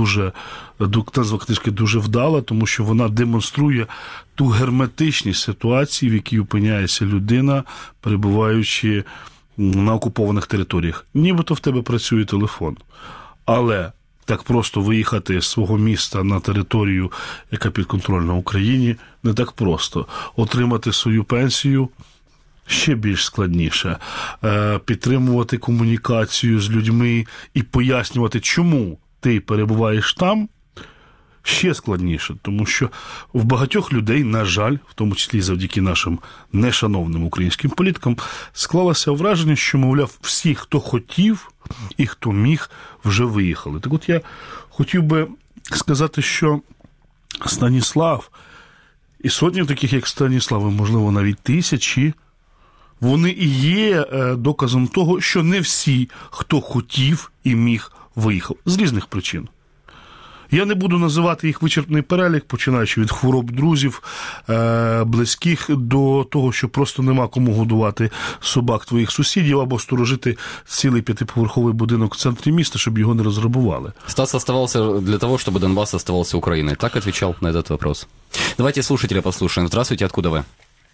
книжки дуже вдала, тому що вона демонструє ту герметичність ситуації, в якій опиняється людина, перебуваючи на окупованих територіях. Нібито в тебе працює телефон, але так просто виїхати з свого міста на територію, яка підконтрольна Україні, не так просто. Отримати свою пенсію ще більш складніше. Підтримувати комунікацію з людьми і пояснювати, чому ти перебуваєш там, ще складніше. Тому що в багатьох людей, на жаль, в тому числі завдяки нашим нешановним українським політикам, склалося враження, що, мовляв, всі, хто хотів і хто міг, вже виїхали. Так от я хотів би сказати, що Станіслав і сотні таких, як Станіслав, і, можливо, навіть тисячі, вони і є доказом того, що не всі, хто хотів і міг, виїхав. З різних причин. Я не буду називати їх вичерпний перелік, починаючи від хвороб друзів, близьких, до того, що просто нема кому годувати собак твоїх сусідів, або сторожити цілий 5-поверховий будинок в центрі міста, щоб його не розграбували. Стас оставался для того, чтобы Донбасс оставался Украиной. Так отвечал на этот вопрос. Давайте слушателя послушаем. Здравствуйте, откуда вы?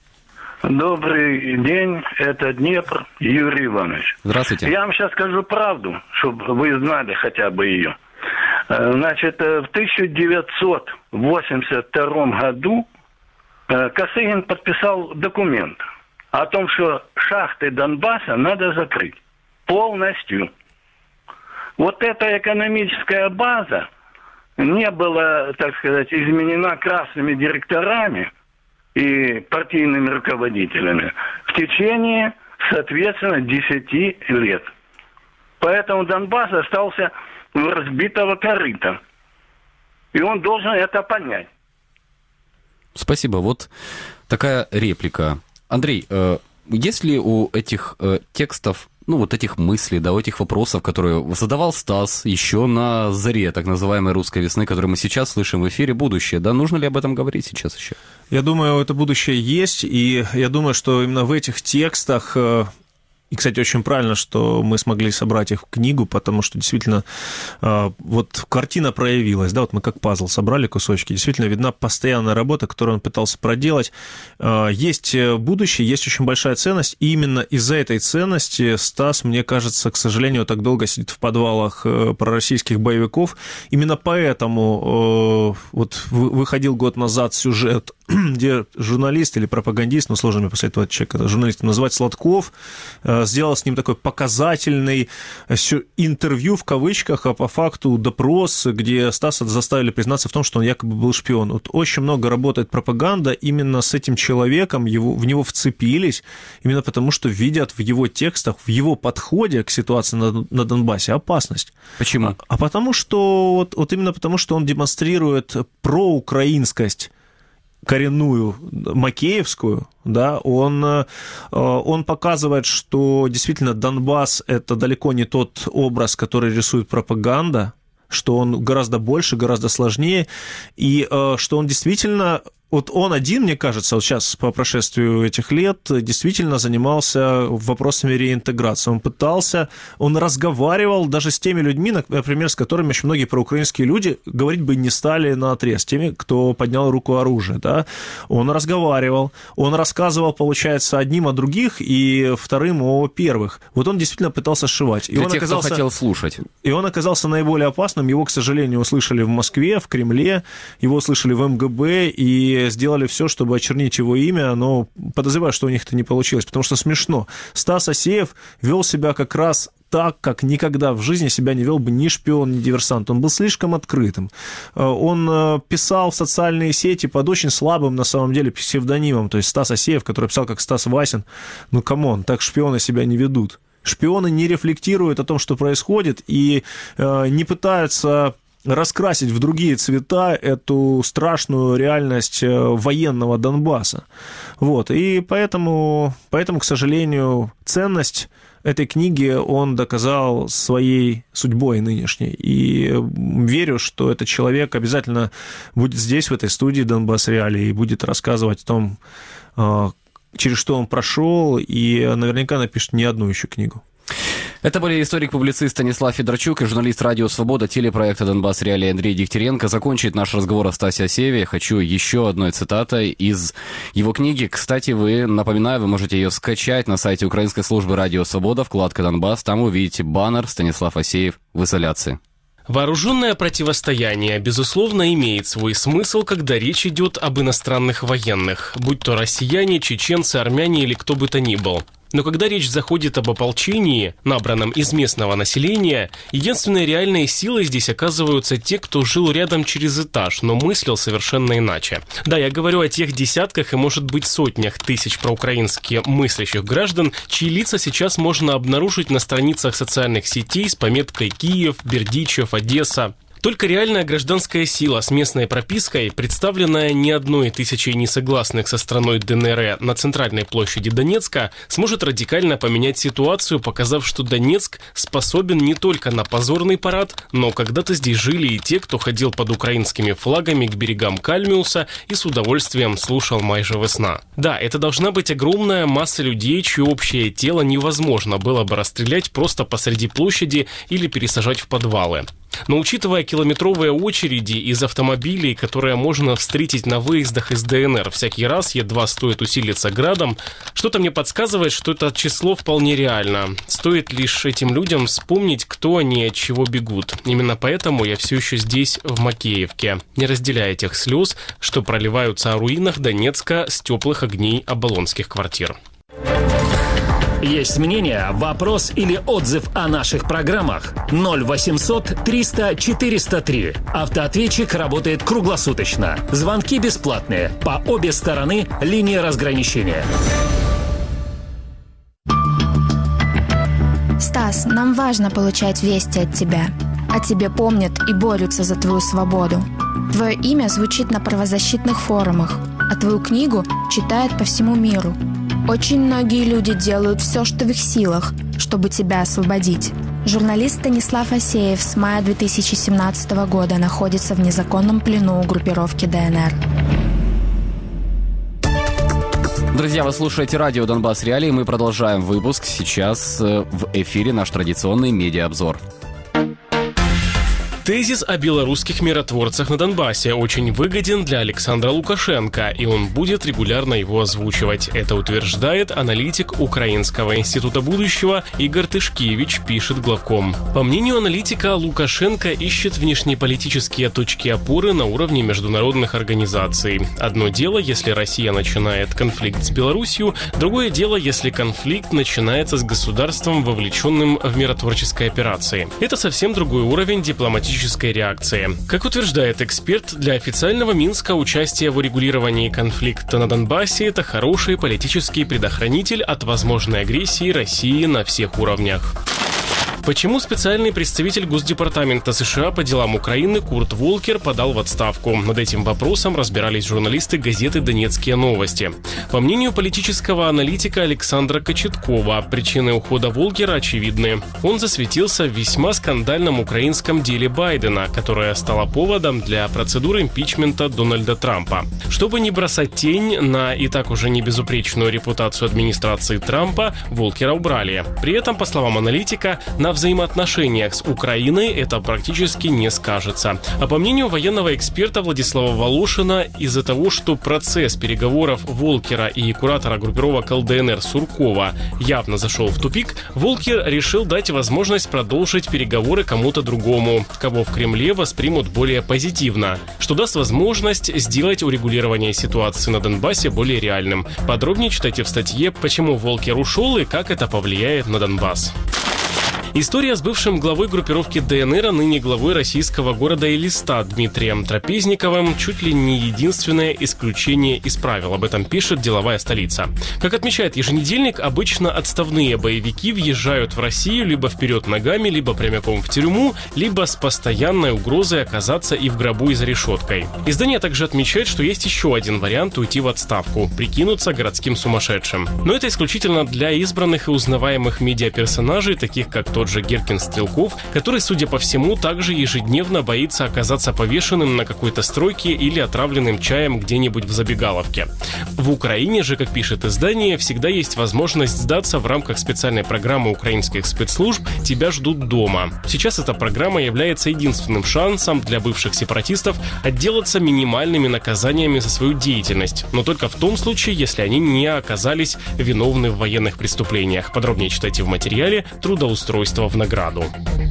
Добрый день, это Днепр, Юрий Иванович. Здравствуйте. Я вам сейчас скажу правду, чтобы вы знали хотя бы ее. Значит, в 1982 году Косыгин подписал документ о том, что шахты Донбасса надо закрыть полностью. Вот эта экономическая база не была, так сказать, изменена красными директорами и партийными руководителями в течение, соответственно, 10 лет. Поэтому Донбасс остался в разбитого корыта. И он должен это понять. Спасибо. Вот такая реплика. Андрей, есть ли у этих текстов, ну, вот этих мыслей, да, у этих вопросов, которые задавал Стас еще на заре так называемой русской весны, которую мы сейчас слышим в эфире, будущее, да, нужно ли об этом говорить сейчас еще? Я думаю, это будущее есть, и я думаю, что именно в этих текстах... И, кстати, очень правильно, что мы смогли собрать их в книгу, потому что действительно вот картина проявилась, да, вот мы как пазл собрали кусочки, действительно видна постоянная работа, которую он пытался проделать. Есть будущее, есть очень большая ценность, и именно из-за этой ценности Стас, мне кажется, к сожалению, так долго сидит в подвалах пророссийских боевиков. Именно поэтому вот выходил год назад сюжет, где журналист или пропагандист, ну, сложно мне после этого человека журналистом называть, Сладков, сделал с ним такой показательный интервью, в кавычках, а по факту допрос, где Стаса заставили признаться в том, что он якобы был шпион. Вот очень много работает пропаганда именно с этим человеком, в него вцепились, именно потому что видят в его текстах, в его подходе к ситуации на Донбассе опасность. Почему? А потому что, вот именно потому, что он демонстрирует проукраинскость, коренную макеевскую, да, он показывает, что действительно Донбасс – это далеко не тот образ, который рисует пропаганда, что он гораздо больше, гораздо сложнее, и что он действительно вот он один, мне кажется, вот сейчас по прошествию этих лет действительно занимался вопросами реинтеграции. Он пытался, он разговаривал даже с теми людьми, например, с которыми очень многие проукраинские люди говорить бы не стали наотрез, теми, кто поднял руку оружия, да. Он разговаривал, он рассказывал, получается, одним о других и вторым о первых. Вот он действительно пытался сшивать. Для тех, кто хотел слушать. И он оказался наиболее опасным. Его, к сожалению, услышали в Москве, в Кремле, его услышали в МГБ и сделали все, чтобы очернить его имя, но подозреваю, что у них это не получилось, потому что смешно. Стас Асеев вел себя как раз так, как никогда в жизни себя не вел бы ни шпион, ни диверсант. Он был слишком открытым. Он писал в социальные сети под очень слабым, на самом деле, псевдонимом. То есть Стас Асеев, который писал как Стас Васин. Ну, камон, так шпионы себя не ведут. Шпионы не рефлектируют о том, что происходит, и не пытаются раскрасить в другие цвета эту страшную реальность военного Донбасса. Вот. И поэтому, к сожалению, ценность этой книги он доказал своей судьбой нынешней. И верю, что этот человек обязательно будет здесь, в этой студии «Донбасс Реалии», и будет рассказывать о том, через что он прошел, и наверняка напишет не одну еще книгу. Это были историк-публицист Станислав Федорчук и журналист «Радио Свобода» телепроекта «Донбасс Реалии» Андрей Дегтяренко. Закончить наш разговор о Стасе Асееве хочу еще одной цитатой из его книги. Кстати, напоминаю, вы можете ее скачать на сайте Украинской службы «Радио Свобода», вкладка «Донбасс». Там вы увидите баннер «Станислав Асеев в изоляции». Вооруженное противостояние, безусловно, имеет свой смысл, когда речь идет об иностранных военных, будь то россияне, чеченцы, армяне или кто бы то ни был. Но когда речь заходит об ополчении, набранном из местного населения, единственной реальной силой здесь оказываются те, кто жил рядом через этаж, но мыслил совершенно иначе. Да, я говорю о тех десятках и, может быть, сотнях тысяч проукраински мыслящих граждан, чьи лица сейчас можно обнаружить на страницах социальных сетей с пометкой «Киев», «Бердичев», «Одесса». Только реальная гражданская сила с местной пропиской, представленная не одной тысячей несогласных со страной ДНР на центральной площади Донецка, сможет радикально поменять ситуацию, показав, что Донецк способен не только на позорный парад, но когда-то здесь жили и те, кто ходил под украинскими флагами к берегам Кальмиуса и с удовольствием слушал «Майже весна». Да, это должна быть огромная масса людей, чье общее тело невозможно было бы расстрелять просто посреди площади или пересажать в подвалы. Но учитывая километровые очереди из автомобилей, которые можно встретить на выездах из ДНР всякий раз, едва стоит усилиться градом, что-то мне подсказывает, что это число вполне реально. Стоит лишь этим людям вспомнить, кто они и от чего бегут. Именно поэтому я все еще здесь, в Макеевке, не разделяя тех слез, что проливаются о руинах Донецка с теплых огней оболонских квартир. Есть мнение, вопрос или отзыв о наших программах? 0800 300 403. Автоответчик работает круглосуточно. Звонки бесплатные. По обе стороны линии разграничения. Стас, нам важно получать вести от тебя. О тебе помнят и борются за твою свободу. Твое имя звучит на правозащитных форумах, а твою книгу читают по всему миру. Очень многие люди делают все, что в их силах, чтобы тебя освободить. Журналист Станислав Асеев с мая 2017 года находится в незаконном плену у группировки ДНР. Друзья, вы слушаете радио «Донбасс Реалии». Мы продолжаем выпуск. Сейчас в эфире наш традиционный медиаобзор. Тезис о белорусских миротворцах на Донбассе очень выгоден для Александра Лукашенко, и он будет регулярно его озвучивать. Это утверждает аналитик Украинского института будущего Игорь Тышкевич, пишет главком. По мнению аналитика, Лукашенко ищет внешнеполитические точки опоры на уровне международных организаций. Одно дело, если Россия начинает конфликт с Беларусью, другое дело, если конфликт начинается с государством, вовлеченным в миротворческие операции. Это совсем другой уровень дипломатической реакции. Как утверждает эксперт, для официального Минска участие в урегулировании конфликта на Донбассе – это хороший политический предохранитель от возможной агрессии России на всех уровнях. Почему специальный представитель Госдепартамента США по делам Украины Курт Волкер подал в отставку? Над этим вопросом разбирались журналисты газеты «Донецкие новости». По мнению политического аналитика Александра Кочеткова, причины ухода Волкера очевидны. Он засветился в весьма скандальном украинском деле Байдена, которое стало поводом для процедуры импичмента Дональда Трампа. Чтобы не бросать тень на и так уже не безупречную репутацию администрации Трампа, Волкера убрали. При этом, по словам аналитика, на взаимоотношениях с Украиной это практически не скажется. А по мнению военного эксперта Владислава Волошина, из-за того, что процесс переговоров Волкера и куратора группировок ЛДНР Суркова явно зашел в тупик, Волкер решил дать возможность продолжить переговоры кому-то другому, кого в Кремле воспримут более позитивно, что даст возможность сделать урегулирование ситуации на Донбассе более реальным. Подробнее читайте в статье «Почему Волкер ушел и как это повлияет на Донбасс». История с бывшим главой группировки ДНР, а ныне главой российского города Элиста Дмитрием Трапезниковым чуть ли не единственное исключение из правил. Об этом пишет «Деловая столица». Как отмечает еженедельник, обычно отставные боевики въезжают в Россию либо вперед ногами, либо прямиком в тюрьму, либо с постоянной угрозой оказаться и в гробу, и за решеткой. Издание также отмечает, что есть еще один вариант уйти в отставку – прикинуться городским сумасшедшим. Но это исключительно для избранных и узнаваемых медиаперсонажей, таких как тот же Геркин Стрелков, который, судя по всему, также ежедневно боится оказаться повешенным на какой-то стройке или отравленным чаем где-нибудь в забегаловке. В Украине же, как пишет издание, всегда есть возможность сдаться в рамках специальной программы украинских спецслужб «Тебя ждут дома». Сейчас эта программа является единственным шансом для бывших сепаратистов отделаться минимальными наказаниями за свою деятельность, но только в том случае, если они не оказались виновны в военных преступлениях. Подробнее читайте в материале «Трудоустройство в награду».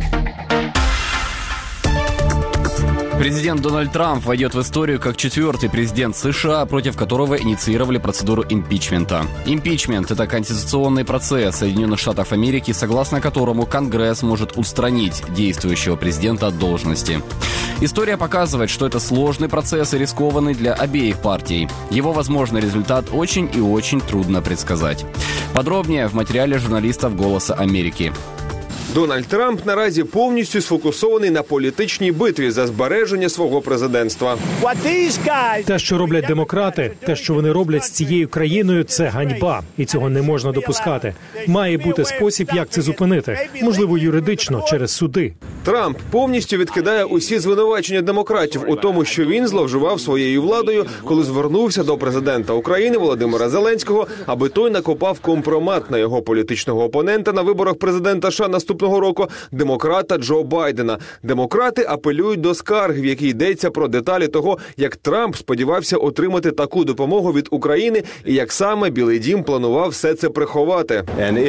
Президент Дональд Трамп войдет в историю как четвертый президент США, против которого инициировали процедуру импичмента. Импичмент – это конституционный процесс Соединенных Штатов Америки, согласно которому Конгресс может устранить действующего президента от должности. История показывает, что это сложный процесс и рискованный для обеих партий. Его возможный результат очень и очень трудно предсказать. Подробнее в матеріалі журналістів «Голоса Америки». Дональд Трамп наразі повністю сфокусований на політичній битві за збереження свого президентства. Те, що роблять демократи, те, що вони роблять з цією країною, це ганьба. І цього не можна допускати. Має бути спосіб, як це зупинити. Можливо, юридично, через суди. Трамп повністю відкидає усі звинувачення демократів у тому, що він зловживав своєю владою, коли звернувся до президента України Володимира Зеленського, аби той накопав компромат на його політичного опонента на виборах президента США наступного року, демократа Джо Байдена. Демократи апелюють до скарги, в якій йдеться про деталі того, як Трамп сподівався отримати таку допомогу від України і як саме Білий дім планував все це приховати.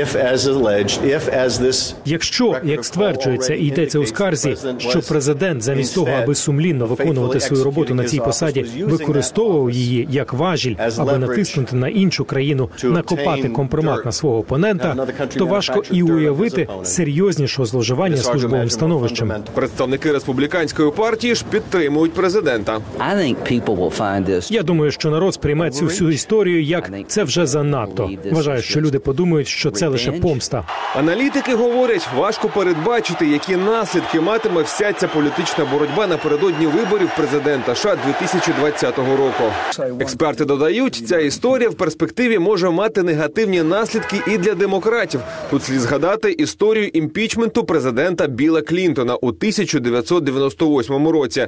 Якщо, як стверджується, і йдеться у скарзі, що президент замість того, аби сумлінно виконувати свою роботу на цій посаді, використовував її як важіль, аби натиснути на іншу країну, накопати компромат на свого опонента, то важко і уявити серйознішого зловживання службовим становищем. Представники республіканської партії ж підтримують президента. Я думаю, що народ сприйме цю всю історію як «це вже занадто». Вважаю, що люди подумають, що це лише помста. Аналітики говорять, важко передбачити, які наслідки матиме вся ця політична боротьба напередодні виборів президента США 2020 року. Експерти додають, ця історія в перспективі може мати негативні наслідки і для демократів. Тут слід згадати історію імпічменту президента Білла Клінтона у 1998 році.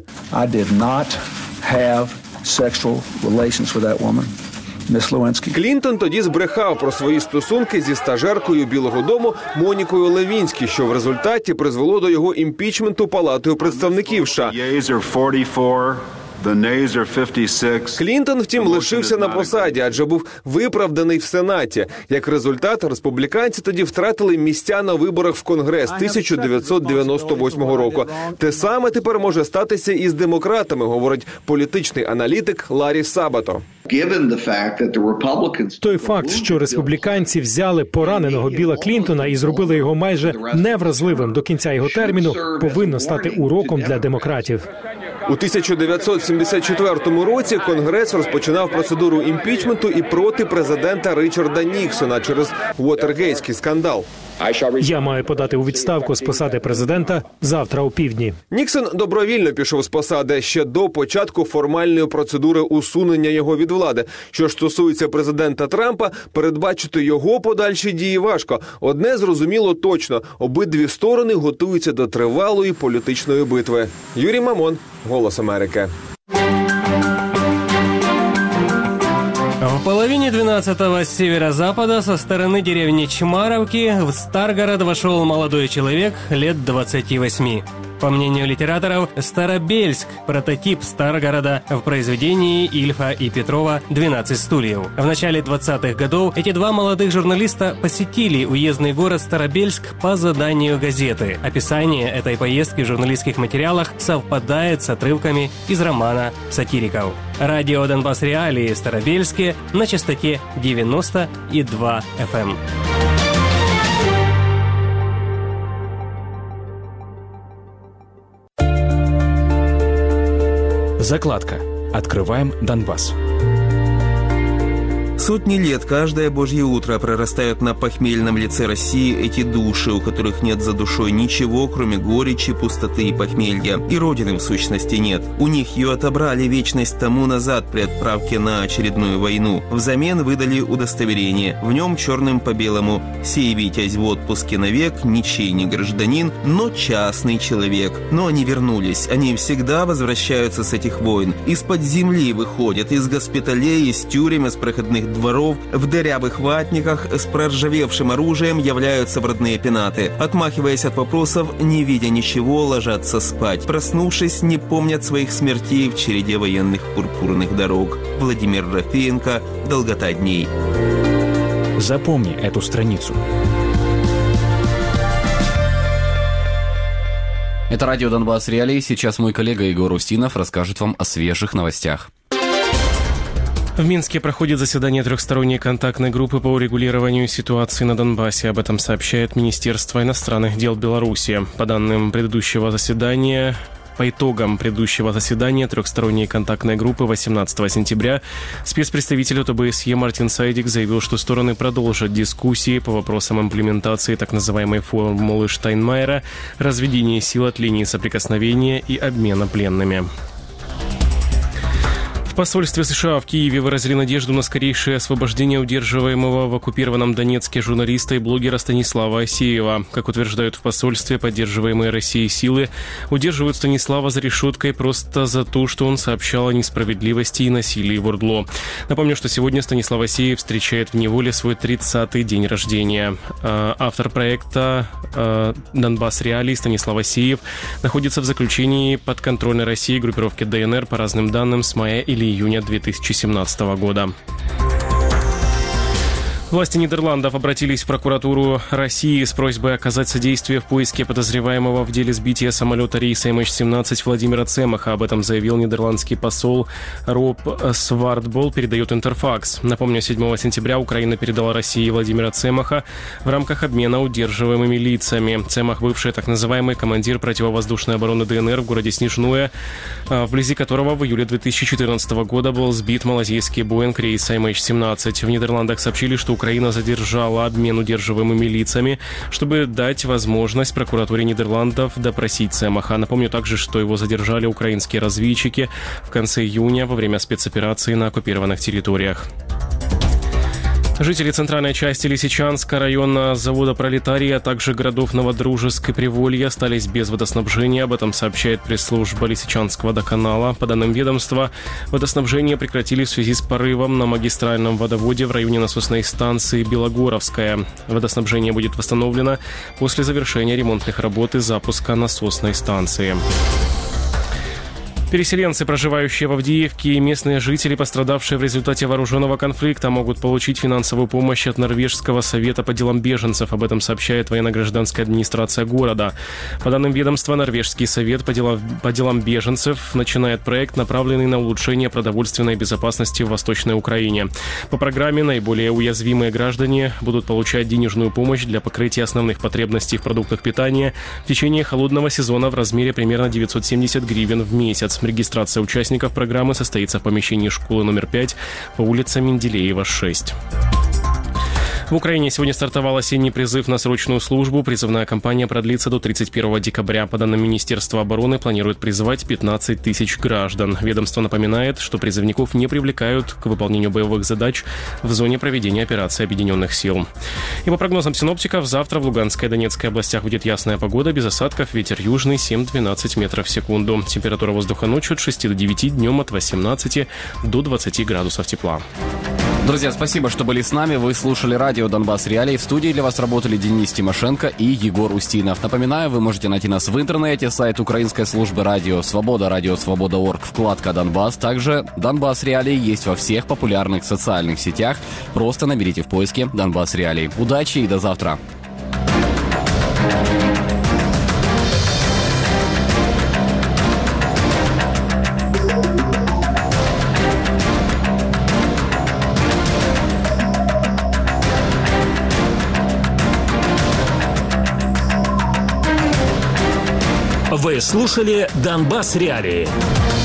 Клінтон тоді збрехав про свої стосунки зі стажеркою Білого дому Монікою Левінські, що в результаті призвело до його імпічменту Палатою представників США. Клінтон, втім, лишився на посаді, адже був виправданий в Сенаті. Як результат, республіканці тоді втратили місця на виборах в Конгрес 1998 року. Те саме тепер може статися і з демократами, говорить політичний аналітик Ларі Сабато. Той факт, що республіканці взяли пораненого Білла Клінтона і зробили його майже невразливим до кінця його терміну, повинно стати уроком для демократів. У 1974 році Конгрес розпочинав процедуру імпічменту і проти президента Річарда Ніксона через Уотергейтський скандал. Я маю подати у відставку з посади президента завтра опівдні. Ніксон добровільно пішов з посади ще до початку формальної процедури усунення його від влади. Що ж стосується президента Трампа, передбачити його подальші дії важко. Одне зрозуміло точно – обидві сторони готуються до тривалої політичної битви. Юрій Мамон, «Голос Америки». В половине 12-го с северо-запада со стороны деревни Чмаровки в Старгород вошел молодой человек лет 28. По мнению литераторов, Старобельск – прототип Старгорода в произведении Ильфа и Петрова «12 стульев». В начале 20-х годов эти два молодых журналиста посетили уездный город Старобельск по заданию газеты. Описание этой поездки в журналистских материалах совпадает с отрывками из романа сатириков. Радио «Донбасс Реалии» в Старобельске на частоте 90,2 FM. Закладка. Открываем Донбасс. Сотни лет каждое божье утро прорастают на похмельном лице России эти души, у которых нет за душой ничего, кроме горечи, пустоты и похмелья. И родины в сущности нет. У них ее отобрали вечность тому назад при отправке на очередную войну. Взамен выдали удостоверение. В нем черным по белому: «Сей витязь в отпуске навек, ничей не гражданин, но частный человек». Но они вернулись. Они всегда возвращаются с этих войн. Из-под земли выходят, из госпиталей, из тюрем, из проходных дворов, в дырявых ватниках с проржавевшим оружием являются в родные пенаты. Отмахиваясь от вопросов, не видя ничего, ложатся спать. Проснувшись, не помнят своих смертей в череде военных пурпурных дорог. Владимир Рафеенко, «Долгота дней». Запомни эту страницу. Это радио «Донбасс Реалии». Сейчас мой коллега Егор Устинов расскажет вам о свежих новостях. В Минске проходит заседание трехсторонней контактной группы по урегулированию ситуации на Донбассе. Об этом сообщает Министерство иностранных дел Беларуси. По итогам предыдущего заседания трехсторонней контактной группы 18 сентября спецпредставитель от ОБСЕ Мартин Сайдик заявил, что стороны продолжат дискуссии по вопросам имплементации так называемой формулы Штайнмайера, разведения сил от линии соприкосновения и обмена пленными. В посольстве США в Киеве выразили надежду на скорейшее освобождение удерживаемого в оккупированном Донецке журналиста и блогера Станислава Асеева. Как утверждают в посольстве, поддерживаемые Россией силы удерживают Станислава за решеткой просто за то, что он сообщал о несправедливости и насилии в ОРДЛО. Напомню, что сегодня Станислав Асеев встречает в неволе свой 30-й день рождения. Автор проекта «Донбасс Реалии» Станислав Асеев находится в заключении подконтрольной России группировки ДНР по разным данным с мая или июня 2017 года. Власти Нидерландов обратились в прокуратуру России с просьбой оказать содействие в поиске подозреваемого в деле сбития самолета рейса MH17 Владимира Цемаха. Об этом заявил нидерландский посол Роб Свардбол, передает Интерфакс. Напомню, 7 сентября Украина передала России Владимира Цемаха в рамках обмена удерживаемыми лицами. Цемах, бывший так называемый командир противовоздушной обороны ДНР в городе Снежное, вблизи которого в июле 2014 года был сбит малазийский Боинг рейса MH17. В Нидерландах сообщили, что Украина задержала обмен удерживаемыми лицами, чтобы дать возможность прокуратуре Нидерландов допросить Цемаха. Напомню также, что его задержали украинские разведчики в конце июня во время спецоперации на оккупированных территориях. Жители центральной части Лисичанска района завода «Пролетарий», а также городов Новодружеск и Приволье остались без водоснабжения. Об этом сообщает пресс-служба Лисичанского водоканала. По данным ведомства, водоснабжение прекратили в связи с порывом на магистральном водоводе в районе насосной станции Белогоровская. Водоснабжение будет восстановлено после завершения ремонтных работ и запуска насосной станции. Переселенцы, проживающие в Авдеевке, и местные жители, пострадавшие в результате вооруженного конфликта, могут получить финансовую помощь от Норвежского совета по делам беженцев. Об этом сообщает военно-гражданская администрация города. По данным ведомства, Норвежский совет по делам беженцев начинает проект, направленный на улучшение продовольственной безопасности в Восточной Украине. По программе наиболее уязвимые граждане будут получать денежную помощь для покрытия основных потребностей в продуктах питания в течение холодного сезона в размере примерно 970 гривен в месяц. Регистрация участников программы состоится в помещении школы номер 5 по улице Менделеева, 6. В Украине сегодня стартовал осенний призыв на срочную службу. Призывная кампания продлится до 31 декабря. По данным Министерства обороны, планирует призывать 15 тысяч граждан. Ведомство напоминает, что призывников не привлекают к выполнению боевых задач в зоне проведения операции Объединенных сил. И по прогнозам синоптиков, завтра в Луганской и Донецкой областях будет ясная погода, без осадков, ветер южный 7-12 метров в секунду. Температура воздуха ночью от 6 до 9, днем от 18 до 20 градусов тепла. Друзья, спасибо, что были с нами. Вы слушали радио «Донбасс Реалии». В студии для вас работали Денис Тимошенко и Егор Устинов. Напоминаю, вы можете найти нас в интернете, сайт украинской службы радио «Свобода», радиосвобода.орг, вкладка «Донбасс». Также «Донбасс Реалии» есть во всех популярных социальных сетях. Просто наберите в поиске «Донбасс Реалии». Удачи и до завтра. Вы слушали «Донбасс Реалии».